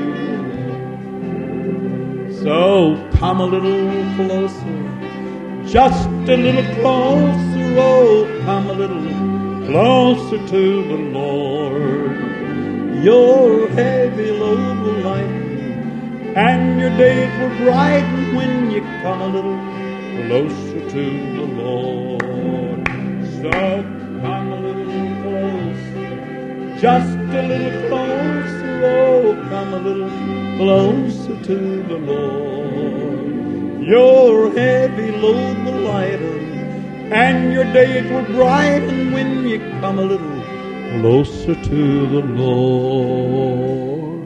the Lord. So come a little closer, just a little closer, oh, come a little closer to the Lord. Your heavy load will lighten, and your days will brighten when you come a little closer to the Lord. So come a little closer, just a little closer, oh, come a little closer to the Lord. Your heavy load will lighten, and your days will brighten when you come a little closer to the Lord.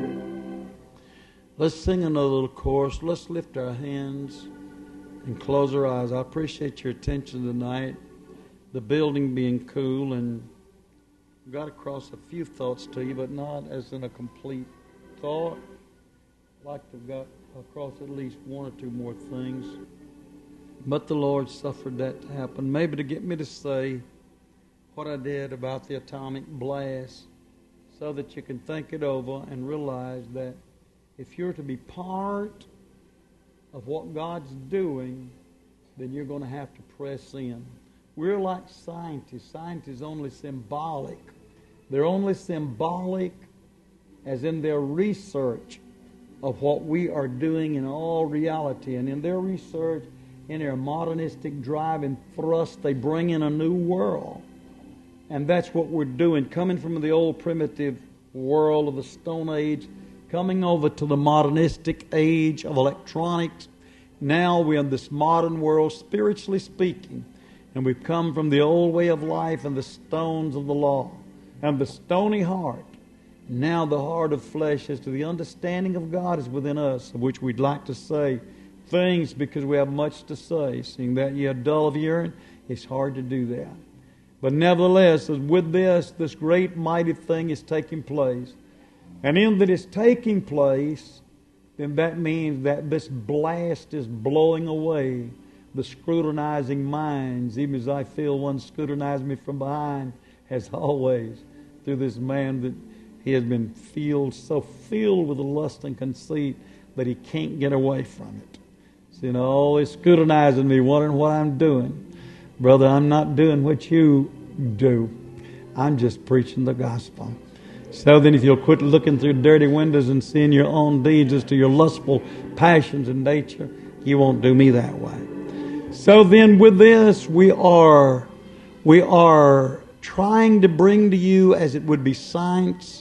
Let's sing another little chorus. Let's lift our hands and close our eyes. I appreciate your attention tonight. The building being cool, and got across a few thoughts to you, but not as in a complete thought. I'd like to have got across at least one or two more things. But the Lord suffered that to happen, maybe to get me to say what I did about the atomic blast, so that you can think it over and realize that if you're to be part of what God's doing, then you're going to have to press in. We're like scientists. Scientists are only symbolic. They're only symbolic as in their research of what we are doing in all reality. And in their research, in their modernistic drive and thrust, they bring in a new world. And that's what we're doing, coming from the old primitive world of the Stone Age, coming over to the modernistic age of electronics. Now we're in this modern world, spiritually speaking, and we've come from the old way of life and the stones of the law and the stony heart. Now the heart of flesh, as to the understanding of God, is within us, of which we'd like to say things because we have much to say. Seeing that ye are dull of hearing, it's hard to do that. But nevertheless, with this, this great mighty thing is taking place. And in that it's taking place, then that means that this blast is blowing away the scrutinizing minds, even as I feel one scrutinize me from behind, as always, through this man that he has been filled, so filled with lust and conceit that he can't get away from it. So, you know, always scrutinizing me, wondering what I'm doing. Brother, I'm not doing what you do. I'm just preaching the gospel. So then if you'll quit looking through dirty windows and seeing your own deeds as to your lustful passions and nature, you won't do me that way. So then with this, we are, we are trying to bring to you, as it would be science,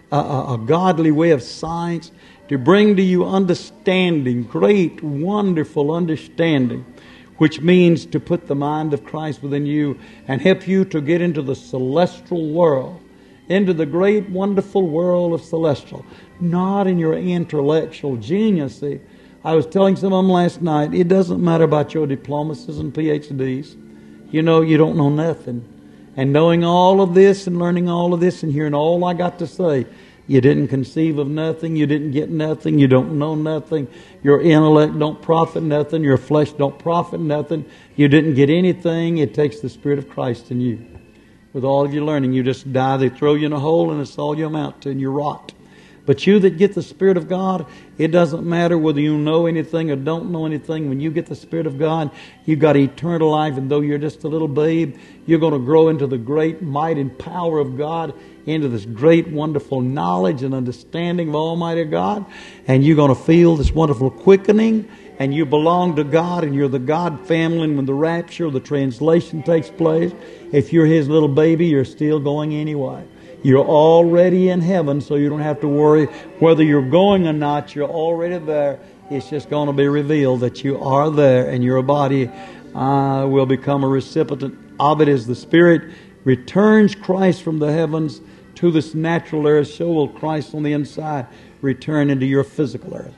a, a, a godly way of science, to bring to you understanding, great, wonderful understanding, which means to put the mind of Christ within you and help you to get into the celestial world, into the great, wonderful world of celestial, not in your intellectual genius. See, I was telling some of them last night, it doesn't matter about your diplomas and P H Ds. You know, you don't know nothing. And knowing all of this and learning all of this and hearing all I got to say, you didn't conceive of nothing, you didn't get nothing, you don't know nothing, your intellect don't profit nothing, your flesh don't profit nothing, you didn't get anything. It takes the Spirit of Christ in you. With all of your learning, you just die, they throw you in a hole, and it's all you amount to, and you rot. But you that get the Spirit of God, it doesn't matter whether you know anything or don't know anything. When you get the Spirit of God, you've got eternal life. And though you're just a little babe, you're going to grow into the great might and power of God, into this great, wonderful knowledge and understanding of Almighty God. And you're going to feel this wonderful quickening. And you belong to God, and you're the God family. And when the rapture, the translation takes place, if you're His little baby, you're still going anyway. You're already in heaven, so you don't have to worry whether you're going or not. You're already there. It's just going to be revealed that you are there, and your body uh, will become a recipient of it as the Spirit returns Christ from the heavens to this natural earth. So will Christ on the inside return into your physical earth.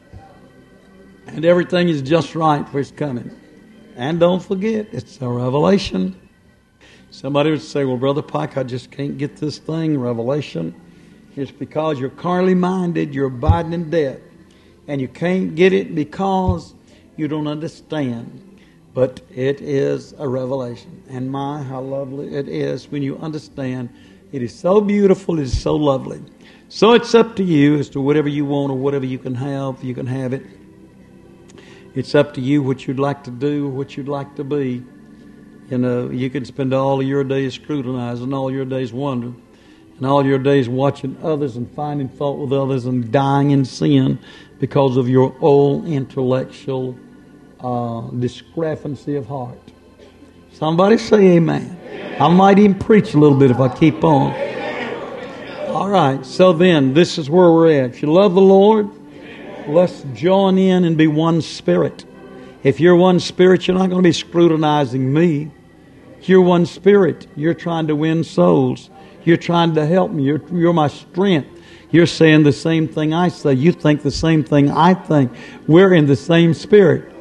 And everything is just right for His coming. And don't forget, it's a revelation. Somebody would say, well, Brother Pike, I just can't get this thing, revelation. It's because you're carnally minded, you're abiding in death. And you can't get it because you don't understand. But it is a revelation. And my, how lovely it is when you understand. It is so beautiful, it is so lovely. So it's up to you as to whatever you want or whatever you can have, you can have it. It's up to you what you'd like to do, what you'd like to be. You know, you can spend all of your days scrutinizing, all your days wondering, and all your days watching others and finding fault with others and dying in sin because of your own intellectual uh, discrepancy of heart. Somebody say amen. Amen. I might even preach a little bit if I keep on. Amen. All right, so then, this is where we're at. If you love the Lord, let's join in and be one spirit. If you're one spirit, you're not going to be scrutinizing me. You're one spirit. You're trying to win souls. You're trying to help me. You're, you're my strength. You're saying the same thing I say. You think the same thing I think. We're in the same spirit.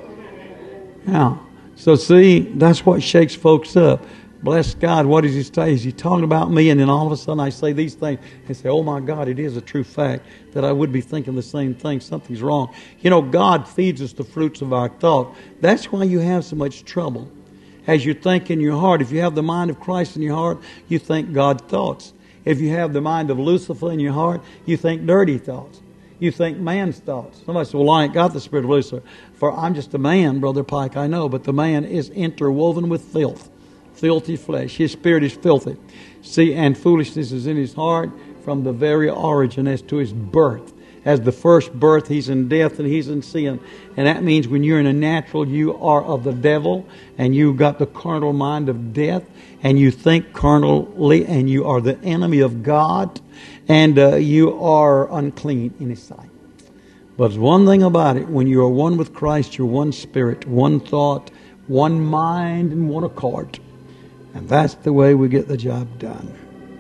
Now, so see, that's what shakes folks up. Bless God, what does He say? Is He talking about me? And then all of a sudden I say these things and say, oh my God, it is a true fact that I would be thinking the same thing. Something's wrong. You know, God feeds us the fruits of our thought. That's why you have so much trouble. As you think in your heart, if you have the mind of Christ in your heart, you think God thoughts. If you have the mind of Lucifer in your heart, you think dirty thoughts. You think man's thoughts. Somebody says, well, I ain't got the spirit of Lucifer. For I'm just a man, Brother Pike, I know. But the man is interwoven with filth. Filthy flesh. His spirit is filthy. See, and foolishness is in his heart from the very origin as to his birth. As the first birth, he's in death and he's in sin. And that means when you're in a natural, you are of the devil and you've got the carnal mind of death and you think carnally and you are the enemy of God and uh, you are unclean in His sight. But there's one thing about it. When you are one with Christ, you're one spirit, one thought, one mind, and one accord. And that's the way we get the job done.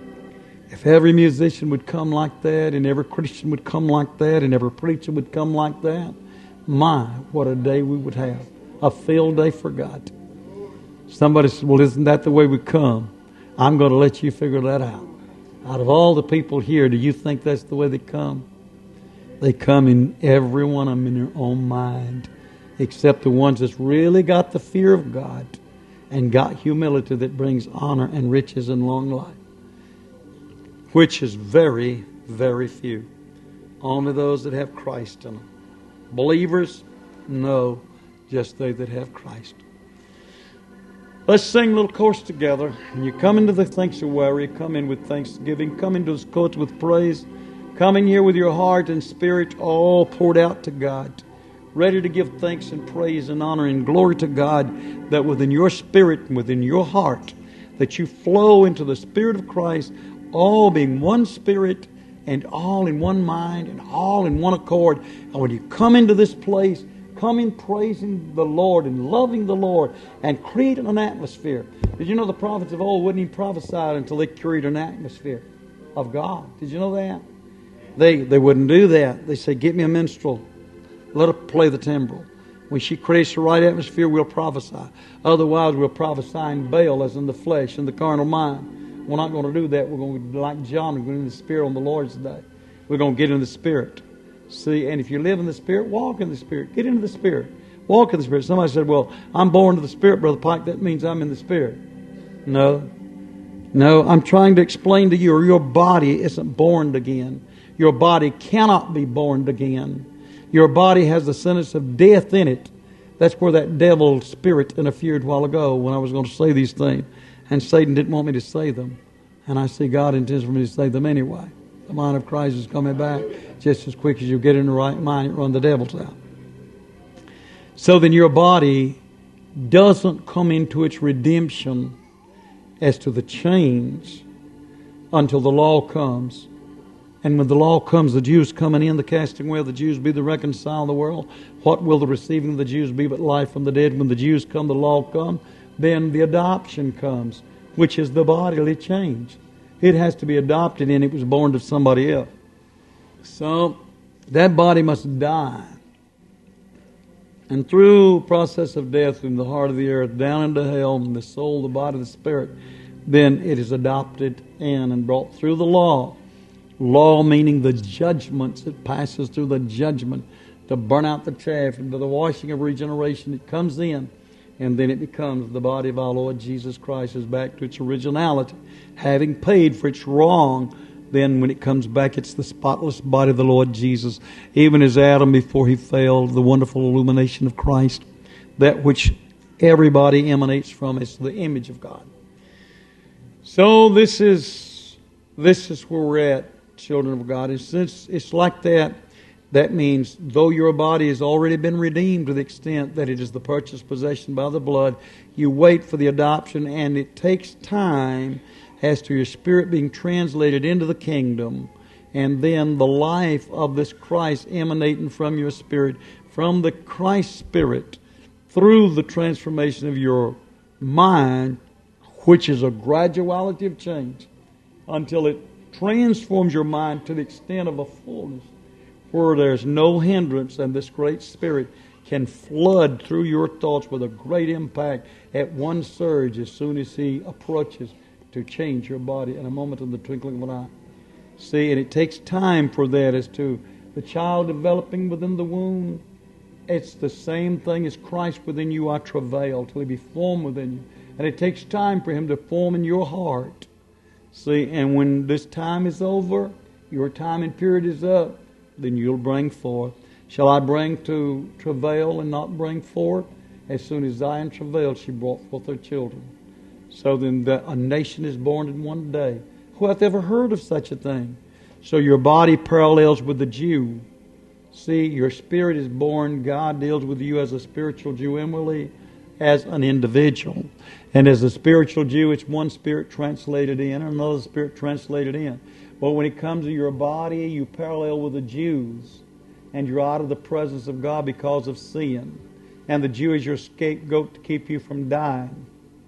If every musician would come like that, and every Christian would come like that, and every preacher would come like that, my, what a day we would have. A field day for God. Somebody said, well, isn't that the way we come? I'm going to let you figure that out. Out of all the people here, do you think that's the way they come? They come in, every one of them in their own mind, except the ones that's really got the fear of God and got humility that brings honor and riches and long life, which is very, very few. Only those that have Christ in them. Believers? No, just they that have Christ. Let's sing a little chorus together. And you come into the sanctuary, come in with thanksgiving, come into His courts with praise, come in here with your heart and spirit all poured out to God, ready to give thanks and praise and honor and glory to God, that within your spirit and within your heart, that you flow into the Spirit of Christ, all being one spirit and all in one mind and all in one accord. And when you come into this place, come in praising the Lord and loving the Lord and creating an atmosphere. Did you know the prophets of old wouldn't even prophesy until they created an atmosphere of God? Did you know that? They they wouldn't do that. They say, get me a minstrel. Let her play the timbrel. When she creates the right atmosphere, we'll prophesy. Otherwise, we'll prophesy in Baal as in the flesh, in the carnal mind. We're not going to do that. We're going to be like John, we're going in the Spirit on the Lord's day. We're going to get in the Spirit. See, and if you live in the Spirit, walk in the Spirit. Get into the Spirit. Walk in the Spirit. Somebody said, well, I'm born to the Spirit, Brother Pike. That means I'm in the Spirit. No. No, I'm trying to explain to you, your body isn't born again. Your body cannot be born again. Your body has the sentence of death in it. That's where that devil spirit interfered a while ago when I was going to say these things. And Satan didn't want me to say them. And I see God intends for me to say them anyway. The mind of Christ is coming back just as quick as you get in the right mind and run the devils out. So then your body doesn't come into its redemption as to the change until the law comes. And when the law comes, the Jews coming in, the casting away of the Jews be the reconcile of the world. What will the receiving of the Jews be but life from the dead? When the Jews come, the law come. Then the adoption comes, which is the bodily change. It has to be adopted and it was born to somebody else. So that body must die. And through process of death in the heart of the earth, down into hell, and the soul, the body, the spirit, then it is adopted in and brought through the law. Law meaning the judgments. It passes through the judgment to burn out the chaff, and to the washing of regeneration. It comes in, and then it becomes the body of our Lord Jesus Christ, is back to its originality. Having paid for its wrong, then when it comes back, it's the spotless body of the Lord Jesus. Even as Adam before he fell, the wonderful illumination of Christ, that which everybody emanates from, is the image of God. So this is this is where we're at, children of God. And since it's like that, that means though your body has already been redeemed to the extent that it is the purchased possession by the blood, you wait for the adoption, and it takes time as to your spirit being translated into the kingdom, and then the life of this Christ emanating from your spirit, from the Christ spirit, through the transformation of your mind, which is a graduality of change, until it transforms your mind to the extent of a fullness where there's no hindrance, and this great Spirit can flood through your thoughts with a great impact at one surge as soon as He approaches to change your body in a moment of the twinkling of an eye. See, and it takes time for that. As to the child developing within the womb, it's the same thing as Christ within you, I travail till He be formed within you. And it takes time for Him to form in your heart. See, and when this time is over, your time and period is up, then you'll bring forth. Shall I bring to travail and not bring forth? As soon as Zion travailed, she brought forth her children. So then the, a nation is born in one day. Who hath ever heard of such a thing? So your body parallels with the Jew. See, your spirit is born. God deals with you as a spiritual Jew inwardly, as an individual. And as a spiritual Jew, it's one spirit translated in and another spirit translated in. But when it comes to your body, you parallel with the Jews. And you're out of the presence of God because of sin. And the Jew is your scapegoat to keep you from dying.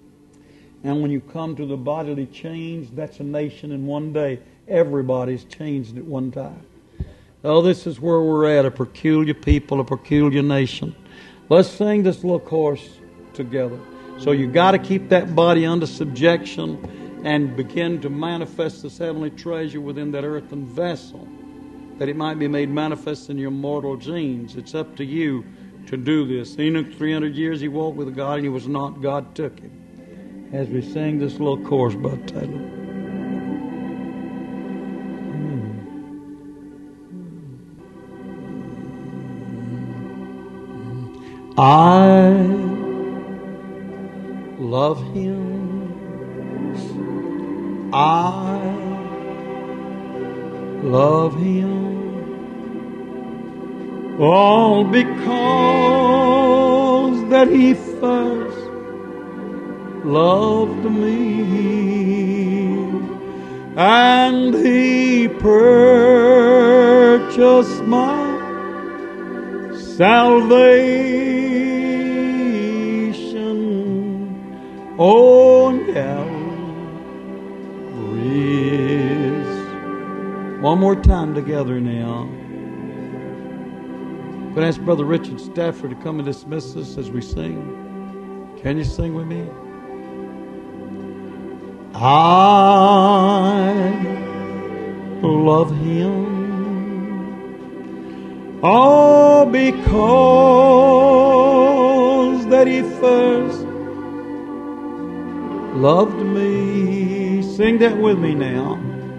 And when you come to the bodily change, that's a nation in one day. Everybody's changed at one time. Oh, this is where we're at, a peculiar people, a peculiar nation. Let's sing this little chorus together. So you've got to keep that body under subjection and begin to manifest this heavenly treasure within that earthen vessel, that it might be made manifest in your mortal genes. It's up to you to do this. Enoch, three hundred years he walked with God, and he was not. God took him. As we sing this little chorus, Bud Taylor. I love Him. I love Him. All because that He first loved me. and He purchased my salvation on Calvary's. One more time together now. I'm going to ask Brother Richard Stafford to come and dismiss us as we sing. Can you sing with me? I love Him, all because that He first loved me. Sing that with me now.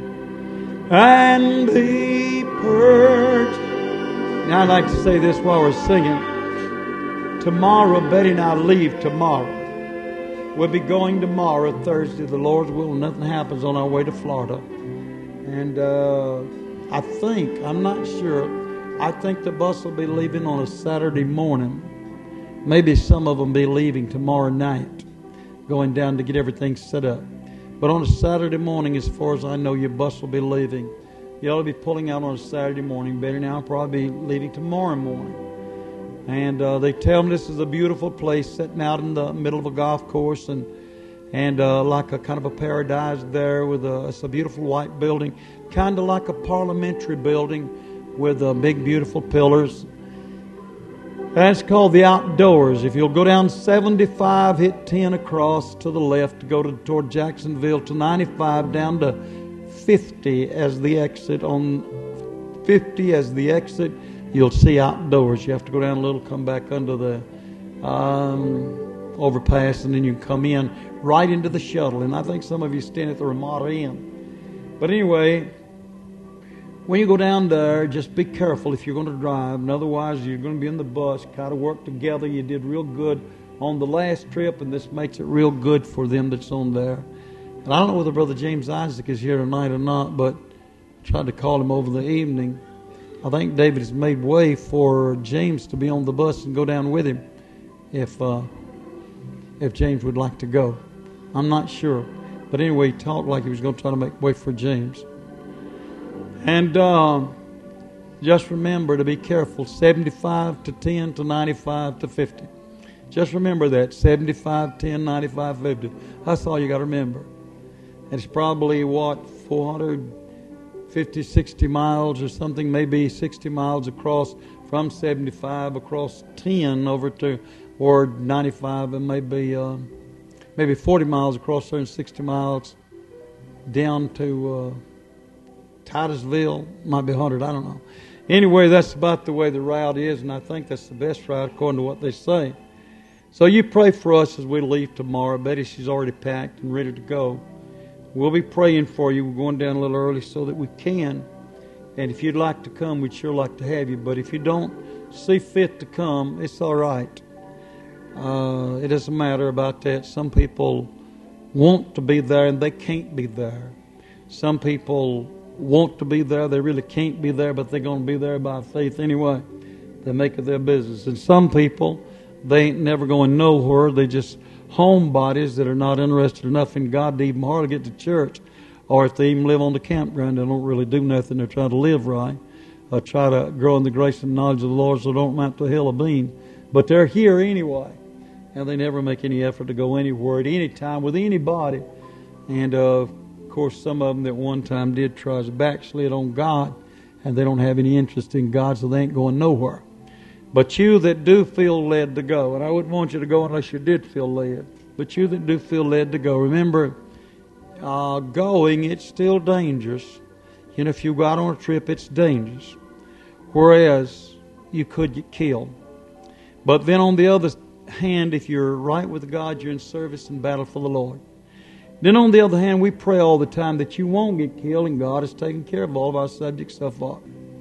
And He purged. Now I'd like to say this while we're singing. Tomorrow, Betty and I leave tomorrow. We'll be going tomorrow, Thursday, the Lord's will. Nothing happens on our way to Florida. And uh, I think, I'm not sure, I think the bus will be leaving on a Saturday morning. Maybe some of them be leaving tomorrow night, going down to get everything set up. But on a Saturday morning, as far as I know, your bus will be leaving. You ought to be pulling out on a Saturday morning. Better now, I'll probably be leaving tomorrow morning. And uh, they tell me this is a beautiful place, sitting out in the middle of a golf course, and and uh, like a kind of a paradise there with a, it's a beautiful white building, kind of like a parliamentary building with uh, big beautiful pillars. That's called the Outdoors. If you'll go down seventy-five, hit ten across to the left, go to toward Jacksonville to ninety-five, down to fifty as the exit. On fifty as the exit, you'll see Outdoors. You have to go down a little, come back under the um, overpass, and then you can come in right into the shuttle. And I think some of you stand at the Ramada Inn. But anyway, when you go down there, just be careful if you're going to drive. And otherwise, you're going to be in the bus. Kind of work together. You did real good on the last trip, and this makes it real good for them that's on there. And I don't know whether Brother James Isaac is here tonight or not, but I tried to call him over the evening. I think David has made way for James to be on the bus and go down with him if uh, if James would like to go. I'm not sure. But anyway, he talked like he was going to try to make way for James. And uh, just remember to be careful. seventy-five to ten to ninety-five to fifty. Just remember that. seventy-five, ten, ninety-five, fifty. That's all you got to remember. And it's probably, what, four hundred fifty, sixty miles or something, maybe sixty miles across from seventy-five across ten over to, or ninety-five, and maybe uh, maybe forty miles across there and sixty miles down to uh, Titusville. Might be one hundred, I don't know. Anyway, that's about the way the route is, and I think that's the best route according to what they say. So you pray for us as we leave tomorrow. Betty, she's already packed and ready to go. We'll be praying for you. We're going down a little early so that we can. And if you'd like to come, we'd sure like to have you. But if you don't see fit to come, it's all right. Uh, it doesn't matter about that. Some people want to be there and they can't be there. Some people want to be there. They really can't be there, but they're going to be there by faith anyway. They make it their business. And some people, they ain't never going nowhere. They just homebodies that are not interested enough in God to even hardly get to church. Or if they even live on the campground, they don't really do nothing. They're trying to live right. Or try to grow in the grace and knowledge of the Lord, so don't amount to a hill of bean. But they're here anyway. And they never make any effort to go anywhere at any time with anybody. And uh, of course, some of them that one time did try to backslid on God, and they don't have any interest in God, so they ain't going nowhere. But you that do feel led to go, and I wouldn't want you to go unless you did feel led, but you that do feel led to go, remember, uh, going, it's still dangerous. You know, if you go out on a trip, it's dangerous. Whereas, you could get killed. But then on the other hand, if you're right with God, you're in service and battle for the Lord. Then on the other hand, we pray all the time that you won't get killed, and God is taking care of all of our subjects so far.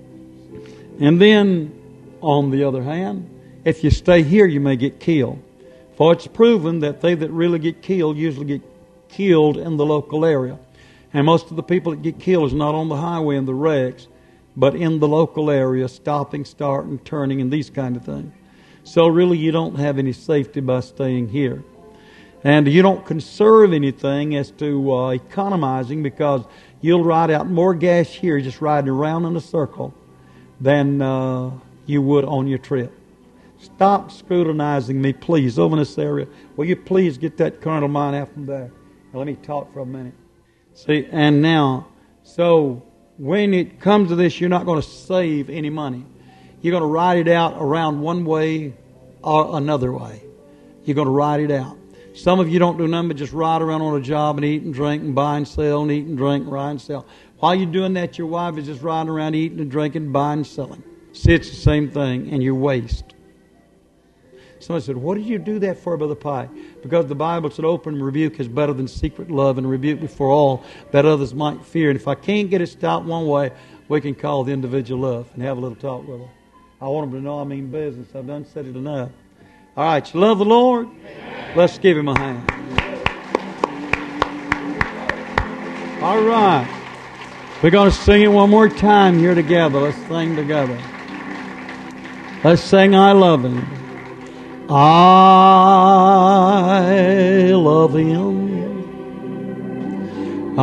And then, on the other hand, if you stay here, you may get killed. For it's proven that they that really get killed usually get killed in the local area. And most of the people that get killed is not on the highway in the wrecks, but in the local area, stopping, starting, turning, and these kind of things. So really you don't have any safety by staying here. And you don't conserve anything as to uh, economizing, because you'll ride out more gas here just riding around in a circle than uh, you would on your trip. Stop scrutinizing me, please, over in this area. Will you please get that carnal mind out from there? Now, let me talk for a minute. See, and now, so when it comes to this, you're not going to save any money. You're going to ride it out around one way or another way. You're going to ride it out. Some of you don't do nothing but just ride around on a job and eat and drink and buy and sell and eat and drink and ride and sell. While you're doing that, your wife is just riding around eating and drinking, buying and selling. See, it's the same thing, and you waste. Somebody said, what did you do that for, Brother Pye? Because the Bible said open rebuke is better than secret love, and rebuke before all that others might fear. And if I can't get it stopped one way, we can call the individual love and have a little talk with them. I want them to know I mean business. I've done said it enough. All right, you love the Lord? Amen. Let's give Him a hand. All right. We're going to sing it one more time here together. Let's sing together. Let's sing I Love Him. I love Him.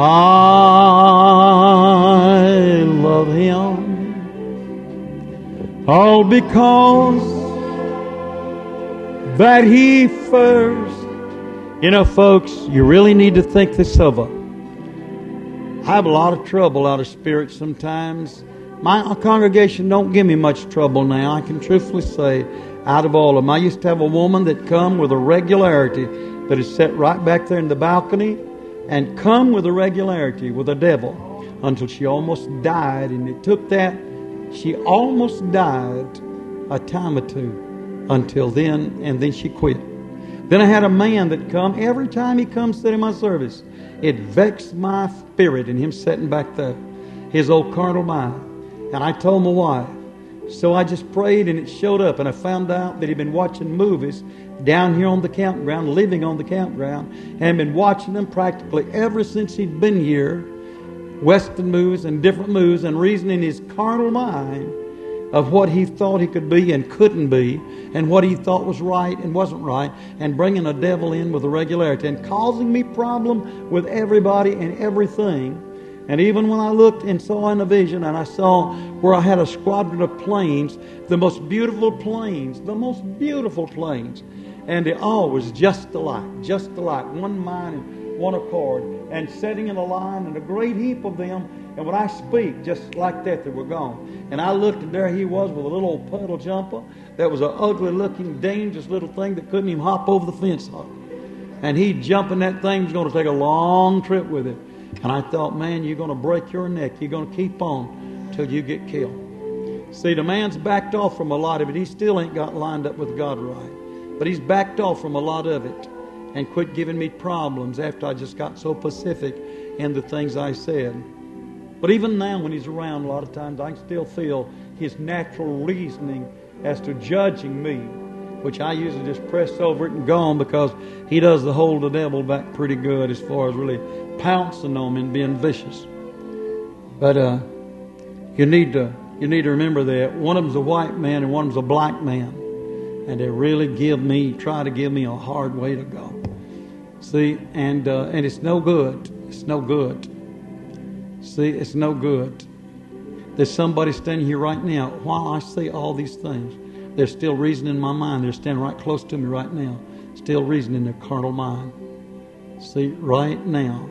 I love Him. All because that He first. You know, folks, you really need to think this over. I have a lot of trouble out of spirit sometimes. My congregation don't give me much trouble now. I can truthfully say, out of all of them. I used to have a woman that come with a regularity that is set right back there in the balcony and come with a regularity with a devil until she almost died. And it took that. She almost died a time or two until then, and then she quit. Then I had a man that come. Every time he comes sit in my service, it vexed my spirit in him sitting back there, his old carnal mind. And I told my wife. So I just prayed, and it showed up, and I found out that he'd been watching movies down here on the campground, living on the campground, and been watching them practically ever since he'd been here, Western movies and different movies, and reasoning his carnal mind of what he thought he could be and couldn't be, and what he thought was right and wasn't right, and bringing a devil in with a regularity, and causing me problem with everybody and everything. And even when I looked and saw in a vision, and I saw where I had a squadron of planes, the most beautiful planes, the most beautiful planes, and they all was just alike, just alike, one mind and one accord, and setting in a line, and a great heap of them. And when I speak, just like that, they were gone. And I looked, and there he was with a little old puddle jumper that was an ugly-looking, dangerous little thing that couldn't even hop over the fence. And he jumping that thing was going to take a long trip with it. And I thought, man, you're going to break your neck. You're going to keep on till you get killed. See, the man's backed off from a lot of it. He still ain't got lined up with God right. But he's backed off from a lot of it and quit giving me problems after I just got so pacific in the things I said. But even now when he's around, a lot of times I can still feel his natural reasoning as to judging me, which I usually just press over it and go on, because he does the hold the devil back pretty good as far as really pouncing on me and being vicious. But uh, you need to you need to remember that one of them's a white man and one of them's a black man, and they really give me try to give me a hard way to go. See, and uh, and it's no good. It's no good. See, it's no good. There's somebody standing here right now. While I say all these things, there's still reason in my mind. They're standing right close to me right now. Still reason in their carnal mind. See, right now.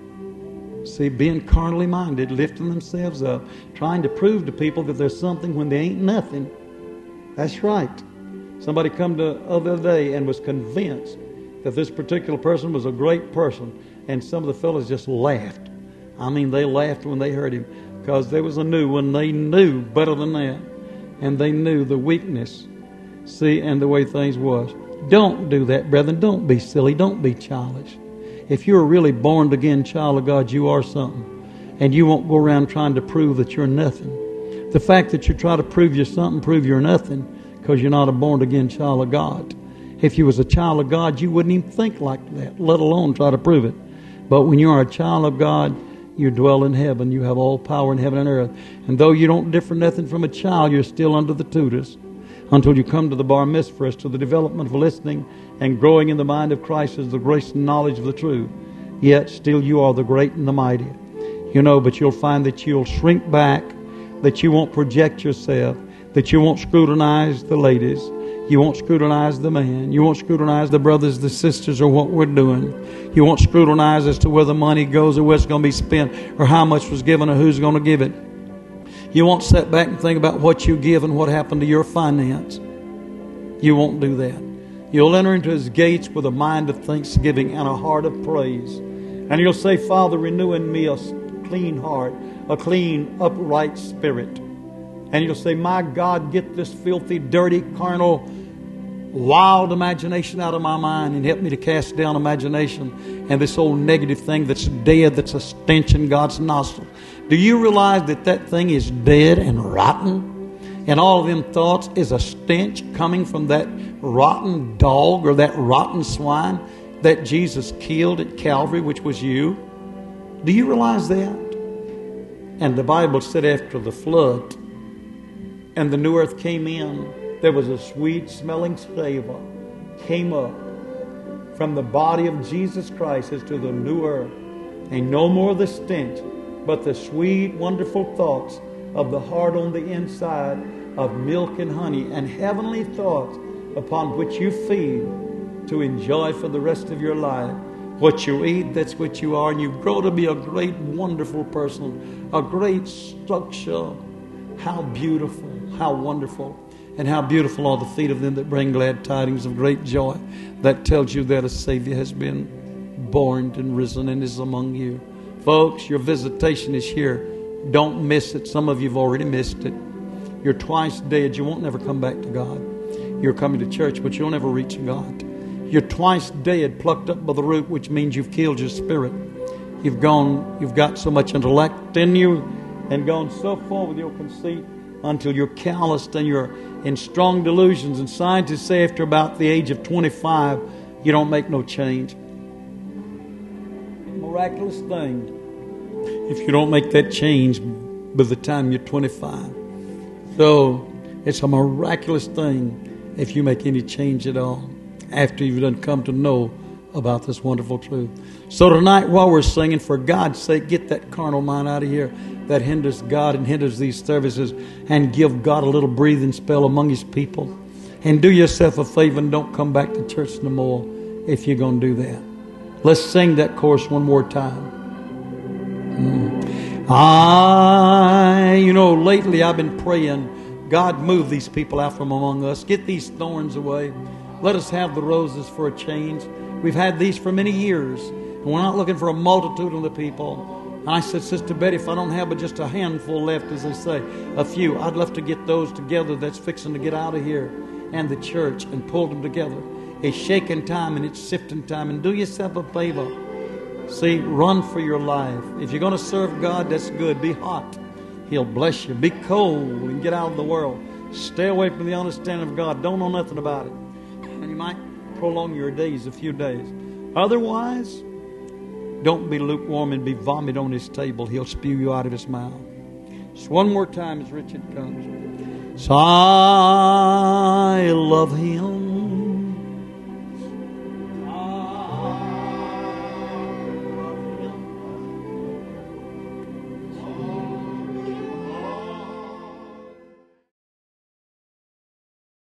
See, being carnally minded, lifting themselves up, trying to prove to people that there's something when they ain't nothing. That's right. Somebody come to the other day and was convinced that this particular person was a great person, and some of the fellows just laughed. I mean, they laughed when they heard him, because there was a new one. They knew better than that, and they knew the weakness, see, and the way things was. Don't do that, brethren. Don't be silly. Don't be childish. If you're a really born-again child of God, you are something. And you won't go around trying to prove that you're nothing. The fact that you try to prove you're something, prove you're nothing, because you're not a born-again child of God. If you was a child of God, you wouldn't even think like that, let alone try to prove it. But when you are a child of God, you dwell in heaven. You have all power in heaven and earth. And though you don't differ nothing from a child, you're still under the tutors, until you come to the bar mitzvah, to the development of listening and growing in the mind of Christ as the grace and knowledge of the truth. Yet still you are the great and the mighty. You know, but you'll find that you'll shrink back, that you won't project yourself, that you won't scrutinize the ladies, you won't scrutinize the man, you won't scrutinize the brothers, the sisters, or what we're doing. You won't scrutinize as to where the money goes or where it's going to be spent or how much was given or who's going to give it. You won't sit back and think about what you give and what happened to your finance. You won't do that. You'll enter into His gates with a mind of thanksgiving and a heart of praise. And you'll say, Father, renew in me a clean heart, a clean, upright spirit. And you'll say, my God, get this filthy, dirty, carnal, wild imagination out of my mind and help me to cast down imagination and this old negative thing that's dead, that's a stench in God's nostrils. Do you realize that that thing is dead and rotten? And all of them thoughts is a stench coming from that rotten dog or that rotten swine that Jesus killed at Calvary, which was you. Do you realize that? And the Bible said after the flood and the new earth came in, there was a sweet smelling savor came up from the body of Jesus Christ as to the new earth. And no more the stench, but the sweet, wonderful thoughts of the heart on the inside of milk and honey and heavenly thoughts upon which you feed to enjoy for the rest of your life. What you eat, that's what you are, and you grow to be a great, wonderful person, a great structure. How beautiful, how wonderful, and how beautiful are the feet of them that bring glad tidings of great joy. That tells you that a Savior has been born and risen and is among you. Folks, your visitation is here. Don't miss it. Some of you have already missed it. You're twice dead. You won't never come back to God. You're coming to church, but you'll never reach God. You're twice dead, plucked up by the root, which means you've killed your spirit. You've gone, you've got so much intellect in you and gone so far with your conceit until you're calloused and you're in strong delusions. And scientists say after about the age of twenty-five, you don't make no change. Miraculous thing if you don't make that change by the time you're twenty-five. So it's a miraculous thing if you make any change at all after you've done come to know about this wonderful truth. So tonight while we're singing, for God's sake, get that carnal mind out of here that hinders God and hinders these services, and give God a little breathing spell among His people. And do yourself a favor and don't come back to church no more if you're going to do that. Let's sing that chorus one more time. Mm. I, you know, lately I've been praying, God, move these people out from among us. Get these thorns away. Let us have the roses for a change. We've had these for many years, and we're not looking for a multitude of the people. And I said, Sister Betty, if I don't have but just a handful left, as they say, a few, I'd love to get those together that's fixing to get out of here and the church and pull them together. It's shaking time and it's sifting time. And do yourself a favor. See, run for your life. If you're going to serve God, that's good. Be hot. He'll bless you. Be cold and get out of the world. Stay away from the understanding of God. Don't know nothing about it. And you might prolong your days a few days. Otherwise, don't be lukewarm and be vomit on His table. He'll spew you out of His mouth. Just one more time as Richard comes. So I love Him.